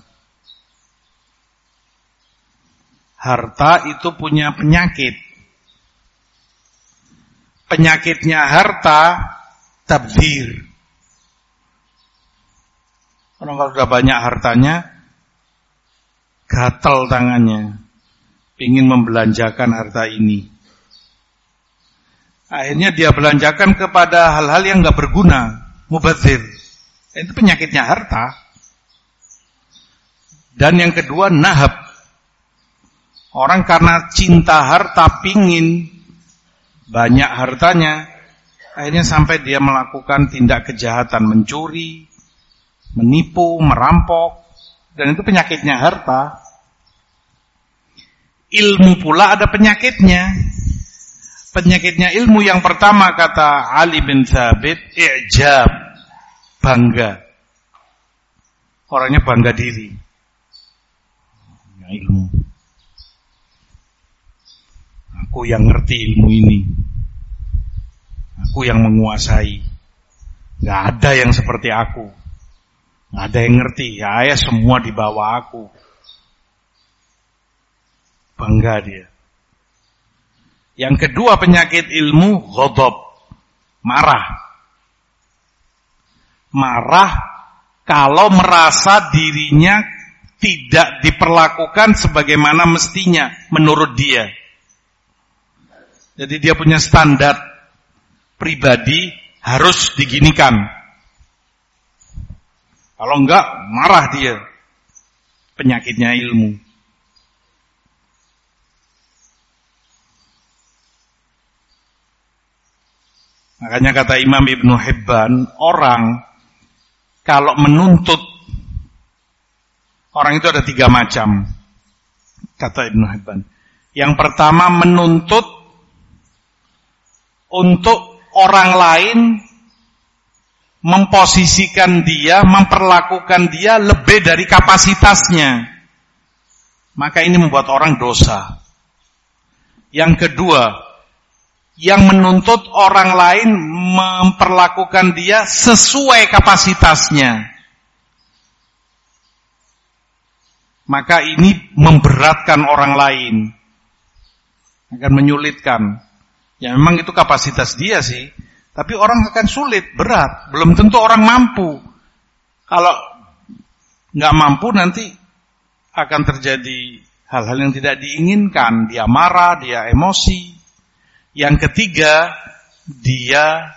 Harta itu punya penyakit. Penyakitnya harta tabdzir. Orang kalau sudah banyak hartanya, gatal tangannya, ingin membelanjakan harta ini. Akhirnya dia belanjakan kepada hal-hal yang enggak berguna, mubadzir. Itu penyakitnya harta. Dan yang kedua, nahab. Orang karena cinta harta pingin banyak hartanya, akhirnya sampai dia melakukan tindak kejahatan, mencuri, menipu, merampok, dan itu penyakitnya harta. Ilmu pula ada penyakitnya. Penyakitnya ilmu yang pertama kata Ali bin Thabit, i'jab, bangga. Orangnya bangga diri. Ilmu. Aku yang ngerti ilmu ini. Aku yang menguasai. Gak ada yang seperti aku. Gak ada yang ngerti. Ya semua di bawah aku. Bangga dia. Yang kedua penyakit ilmu, ghadab. Marah. Marah kalau merasa dirinya tidak diperlakukan sebagaimana mestinya menurut dia. Jadi dia punya standar pribadi harus diginikan. Kalau enggak, marah dia. Penyakitnya ilmu. Makanya kata Imam Ibnu Hibban, orang kalau menuntut, orang itu ada 3 macam. Kata Ibnu Hibban. Yang pertama menuntut untuk orang lain memposisikan dia, memperlakukan dia lebih dari kapasitasnya. Maka ini membuat orang dosa. Yang kedua, yang menuntut orang lain memperlakukan dia sesuai kapasitasnya. Maka ini memberatkan orang lain. Akan menyulitkan. Ya memang itu kapasitas dia sih, tapi orang akan sulit, berat. Belum tentu orang mampu. Kalau nggak mampu nanti akan terjadi hal-hal yang tidak diinginkan. Dia marah, dia emosi. Yang ketiga, dia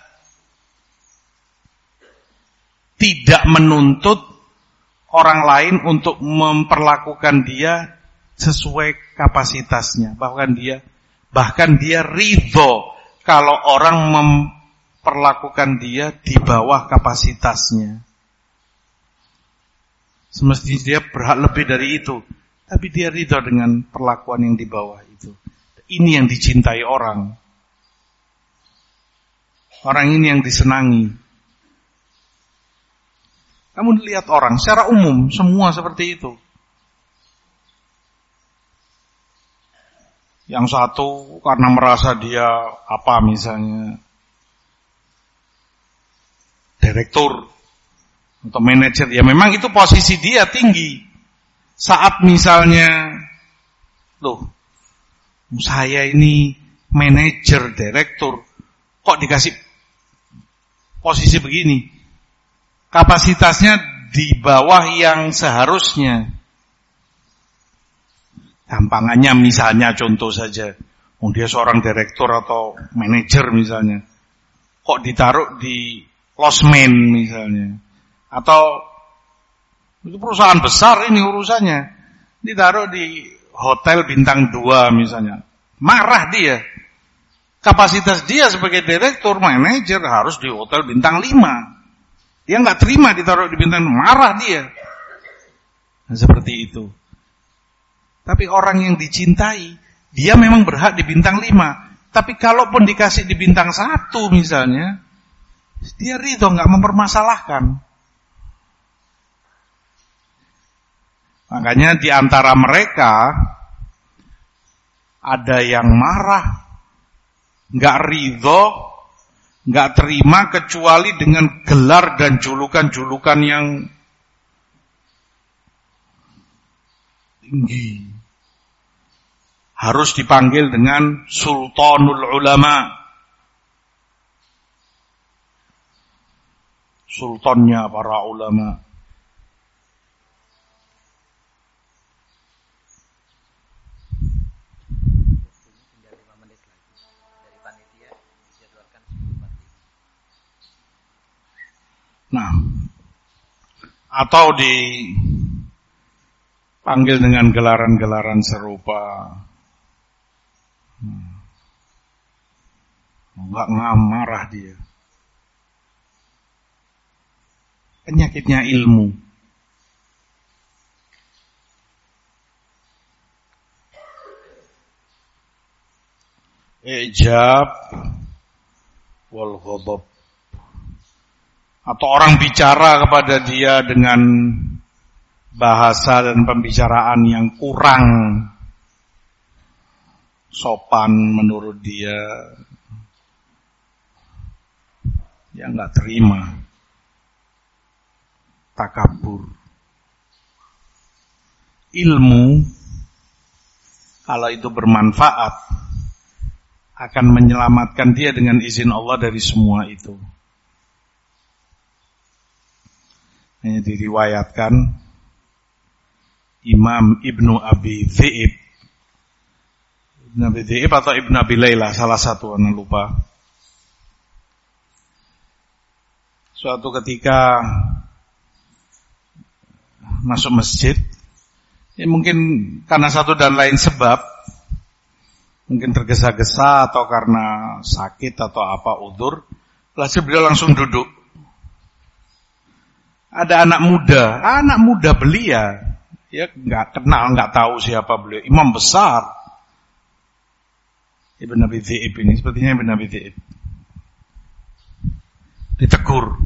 tidak menuntut orang lain untuk memperlakukan dia sesuai kapasitasnya. Bahkan dia ridho kalau orang memperlakukan dia di bawah kapasitasnya. Semestinya dia berhak lebih dari itu, tapi dia ridho dengan perlakuan yang di bawah itu. Ini yang dicintai orang. Orang ini yang disenangi. Kamu lihat orang secara umum semua seperti itu. Yang satu karena merasa dia misalnya direktur atau manajer, ya memang itu posisi dia tinggi. Saat misalnya, saya ini manajer, direktur, kok dikasih posisi begini? Kapasitasnya di bawah yang seharusnya. Gampangannya misalnya contoh saja, dia seorang direktur atau manajer misalnya, kok ditaruh di losmen misalnya, atau itu perusahaan besar ini urusannya, ditaruh di hotel bintang 2 misalnya, marah dia. Kapasitas dia sebagai direktur, manajer harus di hotel bintang 5. Dia nggak terima ditaruh di bintang 5, marah dia. Nah, seperti itu. Tapi orang yang dicintai, dia memang berhak di bintang 5. Tapi kalaupun dikasih di bintang 1 misalnya, dia ridho, nggak mempermasalahkan. Makanya di antara mereka ada yang marah, nggak ridho, nggak terima kecuali dengan gelar dan julukan-julukan yang tinggi. Harus dipanggil dengan Sultanul Ulama. Sultannya para ulama. Nah, atau dipanggil dengan gelaran-gelaran serupa. Enggak marah dia. Penyakitnya ilmu. Ijab wal ghadab. Atau orang bicara kepada dia dengan bahasa dan pembicaraan yang kurang sopan menurut dia, nggak terima. Takabur. Ilmu kalau itu bermanfaat akan menyelamatkan dia dengan izin Allah dari semua itu. Ini diriwayatkan Imam Ibnu Abi Dhi'ib, Ibnu Abi Dhi'ib atau Ibnu Abi Layla, salah satu, anak lupa. Suatu ketika masuk masjid, ya mungkin karena satu dan lain sebab, mungkin tergesa-gesa atau karena sakit atau apa udzur, lalu beliau langsung duduk. Ada anak muda belia, ya nggak kenal, nggak tahu siapa beliau, imam besar. Ibnu Abi Dhi'ib ini, sepertinya Ibnu Abi Dhi'ib. Ditegur.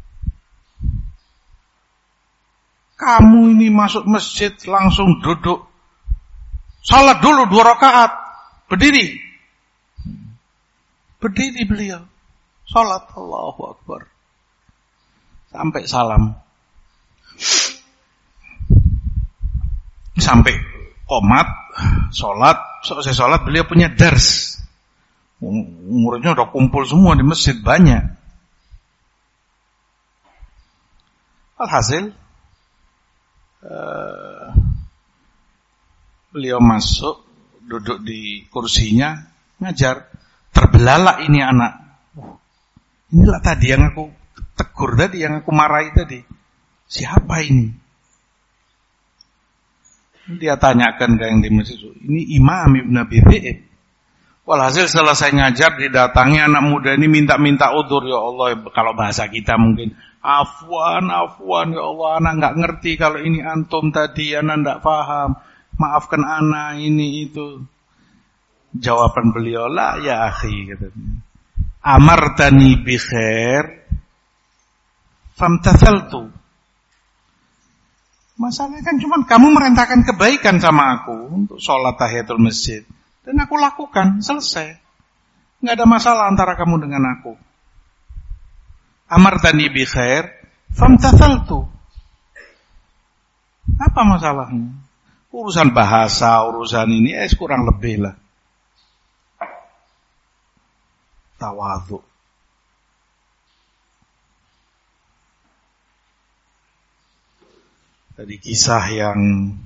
Kamu ini masuk masjid langsung duduk. Salat dulu 2 rakaat. Berdiri. Berdiri beliau. Salat, Allahu Akbar. Sampai salam. Sampai qomat, sholat. Selesai sholat beliau punya dars. Muridnya udah kumpul semua di masjid, banyak. Alhasil beliau masuk, duduk di kursinya, ngajar. Terbelalak ini anak. Inilah tadi yang aku tegur tadi, yang aku marahi tadi. Siapa ini? Dia tanyakan ke yang di masjid, ini Imam Ibnu Abi Dhi'ib. Walhasil selesai ngajar, didatangi anak muda ini minta udzur. Ya Allah, kalau bahasa kita mungkin afwan ya Allah, anak enggak ngerti kalau ini antum tadi, anak enggak paham. Maafkan anak ini itu. Jawaban beliau, la ya akhi, katanya. Amartani bi khair famtathaltu. Masalahnya kan cuma kamu merintahkan kebaikan sama aku untuk sholat tahiyatul masjid, dan aku lakukan, selesai. Enggak ada masalah antara kamu dengan aku. Amartani bi khair famtathaltu. Apa masalahnya? Urusan bahasa, urusan ini kurang lebih lah. Tawadhu. dari kisah yang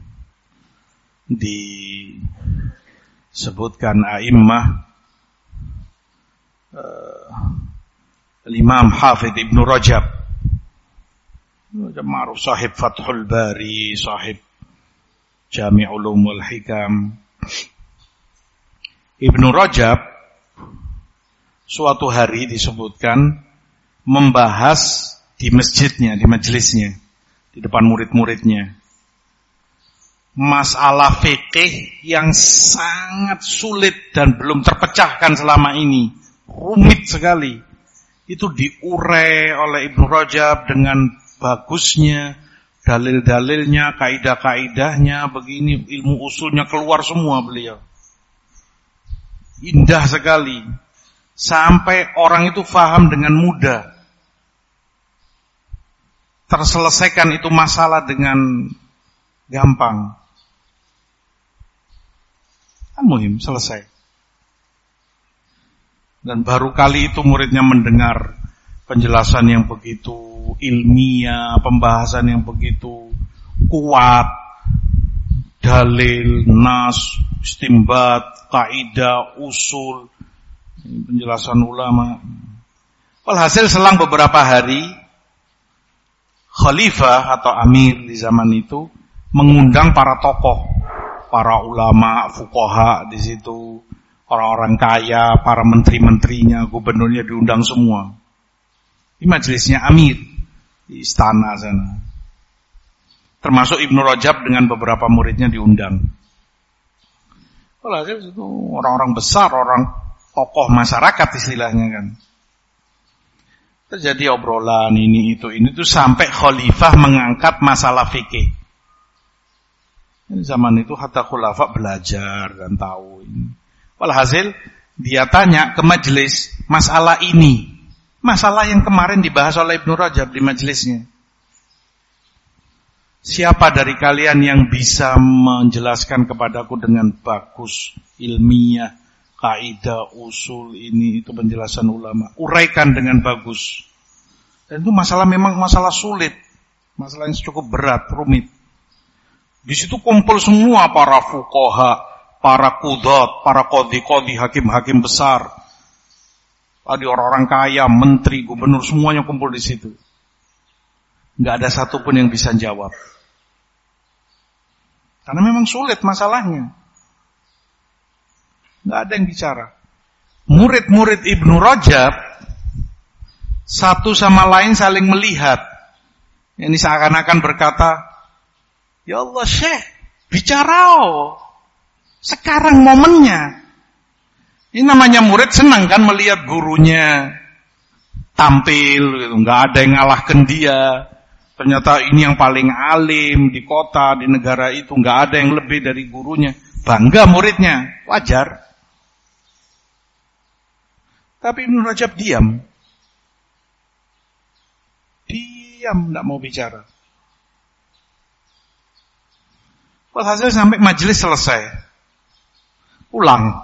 disebutkan a'immah, Imam Hafidh Ibnu Rajab, ma'ruf sahib Fathul Bari, sahib Jami' Ulumul Hikam. Ibnu Rajab suatu hari disebutkan membahas di masjidnya, di majelisnya, di depan murid-muridnya, masalah fikih yang sangat sulit dan belum terpecahkan selama ini, rumit sekali. Itu diurai oleh Ibnu Rajab dengan bagusnya, dalil-dalilnya, kaidah-kaidahnya, begini, ilmu usulnya keluar semua beliau. Indah sekali. Sampai orang itu faham dengan mudah. Terselesaikan itu masalah dengan gampang. Muhim, selesai. Dan baru kali itu muridnya mendengar penjelasan yang begitu ilmiah, pembahasan yang begitu kuat, dalil, nas, istimbat, kaidah, usul, penjelasan ulama. Walhasil selang beberapa hari, khalifah atau amir di zaman itu mengundang para tokoh, para ulama, fuqaha di situ, orang-orang kaya, para menteri-menterinya, gubernurnya diundang semua. Di majelisnya amir di istana sana. Termasuk Ibnu Rajab dengan beberapa muridnya diundang. Walhasil itu orang-orang besar, orang tokoh masyarakat istilahnya kan. Terjadi obrolan ini itu sampai khalifah mengangkat masalah fikih. Zaman itu hatta khulafa belajar dan tahu ini. Walhasil dia tanya ke majelis masalah ini, masalah yang kemarin dibahas oleh Ibnu Rajab di majelisnya. Siapa dari kalian yang bisa menjelaskan kepadaku dengan bagus, ilmiah, kaidah, usul ini itu penjelasan ulama, uraikan dengan bagus. Dan itu masalah memang masalah sulit, masalah yang cukup berat, rumit. Di situ kumpul semua para fuqaha, para qudat, para qadhi-qadhi, hakim-hakim besar. Tadi orang-orang kaya, menteri, gubernur, semuanya kumpul di situ. Enggak ada satupun yang bisa jawab. Karena memang sulit masalahnya. Enggak ada yang bicara. Murid-murid Ibnu Rajab satu sama lain saling melihat. Ini seakan-akan berkata, "Ya Allah, Syekh, bicara. Sekarang momennya." Ini namanya murid senang kan melihat gurunya tampil, gitu. Nggak ada yang ngalahkan dia. Ternyata ini yang paling alim di kota, di negara itu, nggak ada yang lebih dari gurunya. Bangga muridnya, wajar. Tapi Ibnu Rajab diam, nggak mau bicara. Hasil sampai majelis selesai, pulang.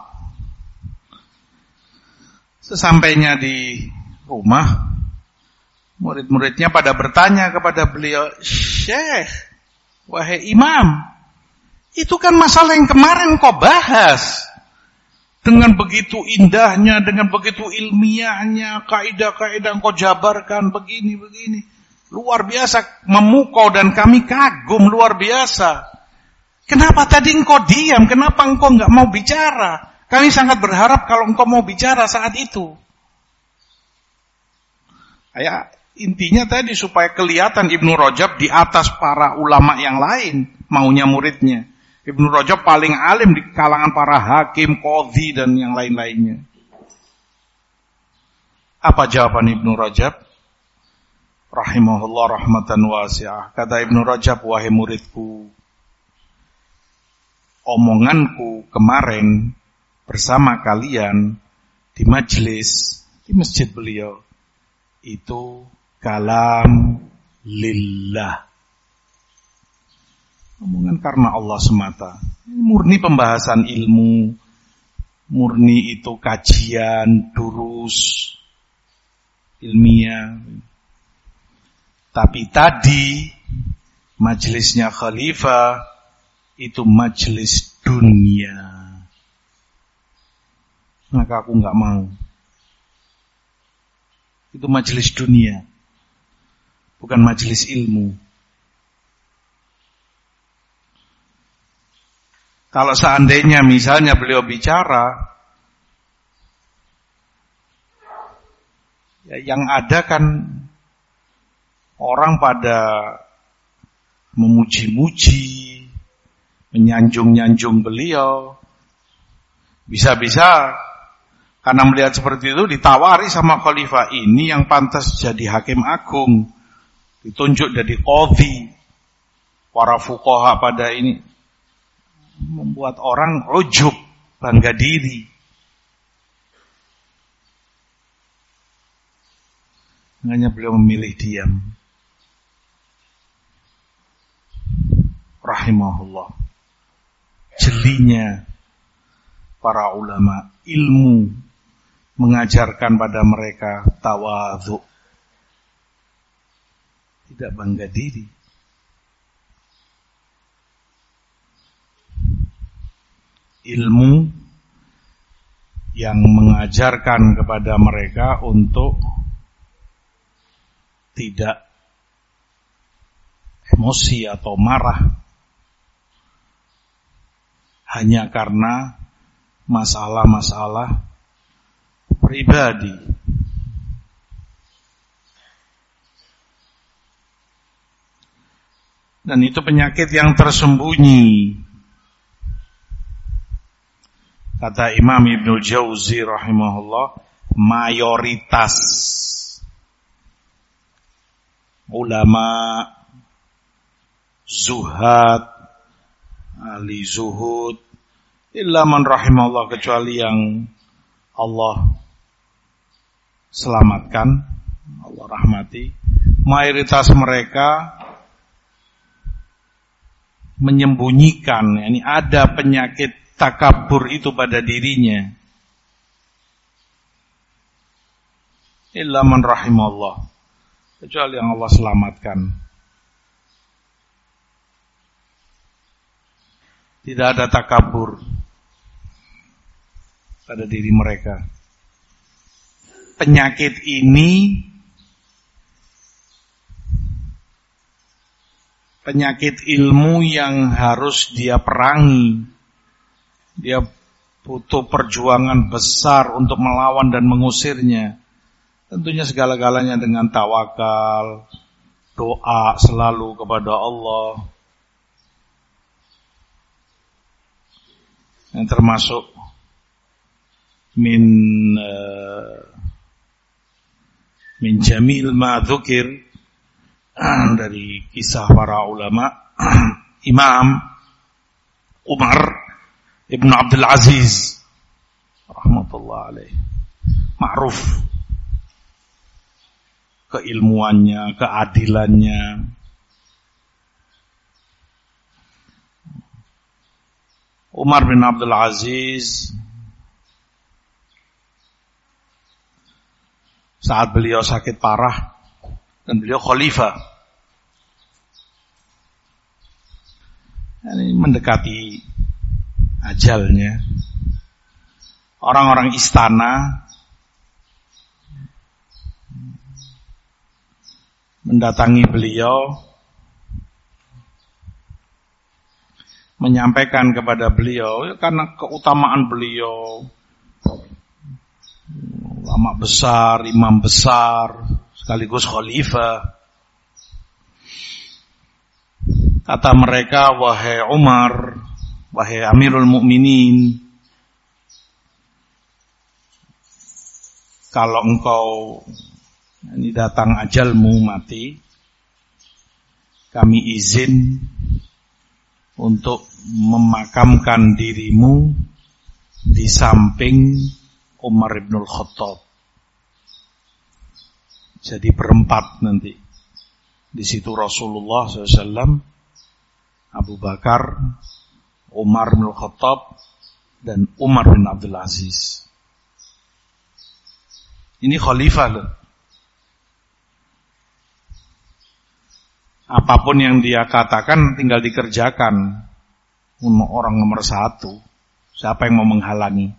Sesampainya di rumah, murid-muridnya pada bertanya kepada beliau, "Syekh, wahai imam, itu kan masalah yang kemarin kau bahas. Dengan begitu indahnya, dengan begitu ilmiahnya, kaidah-kaidah kau jabarkan begini-begini. Luar biasa, memukau dan kami kagum luar biasa. Kenapa tadi engkau diam? Kenapa engkau enggak mau bicara? Kami sangat berharap kalau engkau mau bicara saat itu." Ya, intinya tadi supaya kelihatan Ibnu Rajab di atas para ulama yang lain, maunya muridnya. Ibnu Rajab paling alim di kalangan para hakim, qadhi dan yang lain-lainnya. Apa jawaban Ibnu Rajab? Rahimahullah rahmatan wasi'ah. Kata Ibnu Rajab, "Wahai muridku, omonganku kemarin bersama kalian di majelis, di masjid beliau, itu kalam lillah. Omongan karena Allah semata. Murni pembahasan ilmu, murni itu kajian, durus, ilmiah. Tapi tadi majelisnya khalifah itu majelis dunia. Maka aku enggak mau. Itu majelis dunia, bukan majelis ilmu. Kalau seandainya misalnya beliau bicara, ya yang ada kan orang pada memuji-muji, menyanjung-nyanjung beliau. Bisa-bisa karena melihat seperti itu ditawari sama khalifah, ini yang pantas jadi hakim agung, ditunjuk jadi qadhi. Para fuqaha pada ini membuat orang ujub, bangga diri. Hanya beliau memilih diam. Rahimahullah. Jelinya para ulama, ilmu mengajarkan pada mereka tawadhu. Tidak bangga diri. Ilmu yang mengajarkan kepada mereka untuk tidak emosi atau marah hanya karena masalah-masalah pribadi. Dan itu penyakit yang tersembunyi. Kata Imam Ibnul Jauzi rahimahullah, mayoritas ulama, zuhad, ahli zuhud, illa man rahimahullah, kecuali yang Allah selamatkan, Allah rahmati, mayoritas mereka menyembunyikan, yakni ada penyakit takabur itu pada dirinya. Illa man rahimallah, kecuali yang Allah selamatkan. Tidak ada takabur pada diri mereka. Penyakit ini penyakit ilmu yang harus dia perangi. Dia butuh perjuangan besar untuk melawan dan mengusirnya. Tentunya segala-galanya dengan tawakal, doa selalu kepada Allah. Yang termasuk min jamil ma dzukir dari kisah para ulama, Imam Umar Ibn Abdul Aziz rahmatullah alaih, ma'ruf keilmuannya, keadilannya. Umar bin Abdul Aziz saat beliau sakit parah dan beliau khalifah, ini mendekati ajalnya, orang-orang istana mendatangi beliau, menyampaikan kepada beliau, karena keutamaan beliau, ulama besar, imam besar, sekaligus khalifah. Kata mereka, wahai Umar, wahai Amirul Mukminin, kalau engkau ini datang ajalmu mati, kami izin untuk memakamkan dirimu di samping Umar bin Khattab. Jadi berempat nanti. Di situ Rasulullah SAW, Abu Bakar, Umar bin Khattab, dan Umar bin Abdul Aziz. Ini khalifah loh. Apapun yang dia katakan tinggal dikerjakan. Orang nomor 1. Siapa yang mau menghalangi?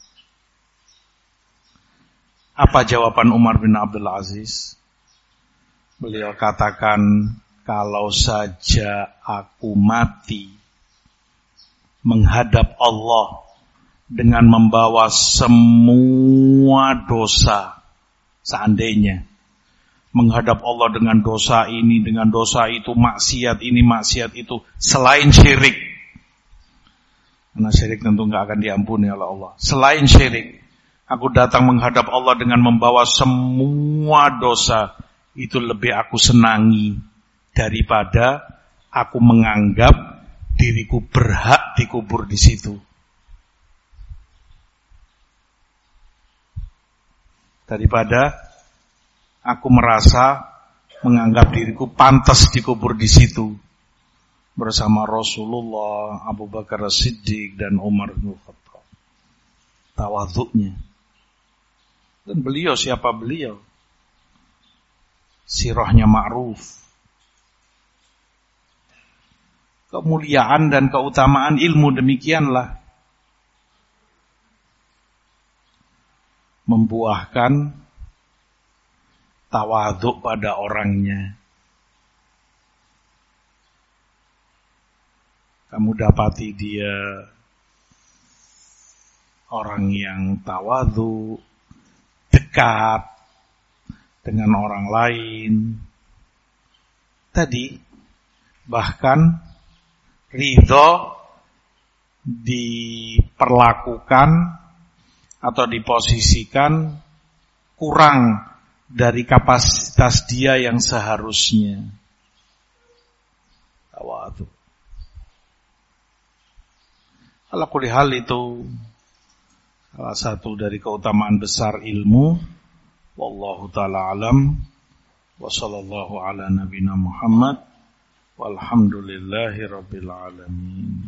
Apa jawaban Umar bin Abdul Aziz? Beliau katakan, kalau saja aku mati menghadap Allah dengan membawa semua dosa, seandainya menghadap Allah dengan dosa ini, dengan dosa itu, maksiat ini, maksiat itu, selain syirik. Karena syirik tentu enggak akan diampuni oleh Allah. Selain syirik, aku datang menghadap Allah dengan membawa semua dosa, itu lebih aku senangi daripada aku menganggap diriku berhak dikubur di situ. Daripada aku merasa menganggap diriku pantas dikubur di situ bersama Rasulullah, Abu Bakar As-Siddiq dan Umar bin Khattab. Tawadhu'nya. Dan beliau, siapa beliau? Sirahnya ma'ruf. Kemuliaan dan keutamaan ilmu demikianlah membuahkan tawadhu' pada orangnya. Kamu dapati dia orang yang tawadhu, dekat dengan orang lain. Tadi bahkan ridho diperlakukan atau diposisikan kurang dari kapasitas dia yang seharusnya. Tawadhu. Ala kulli hal itu salah satu dari keutamaan besar ilmu. Wallahu ta'ala alam. Wa sallallahu ala nabina Muhammad. Walhamdulillahi rabbil alamin.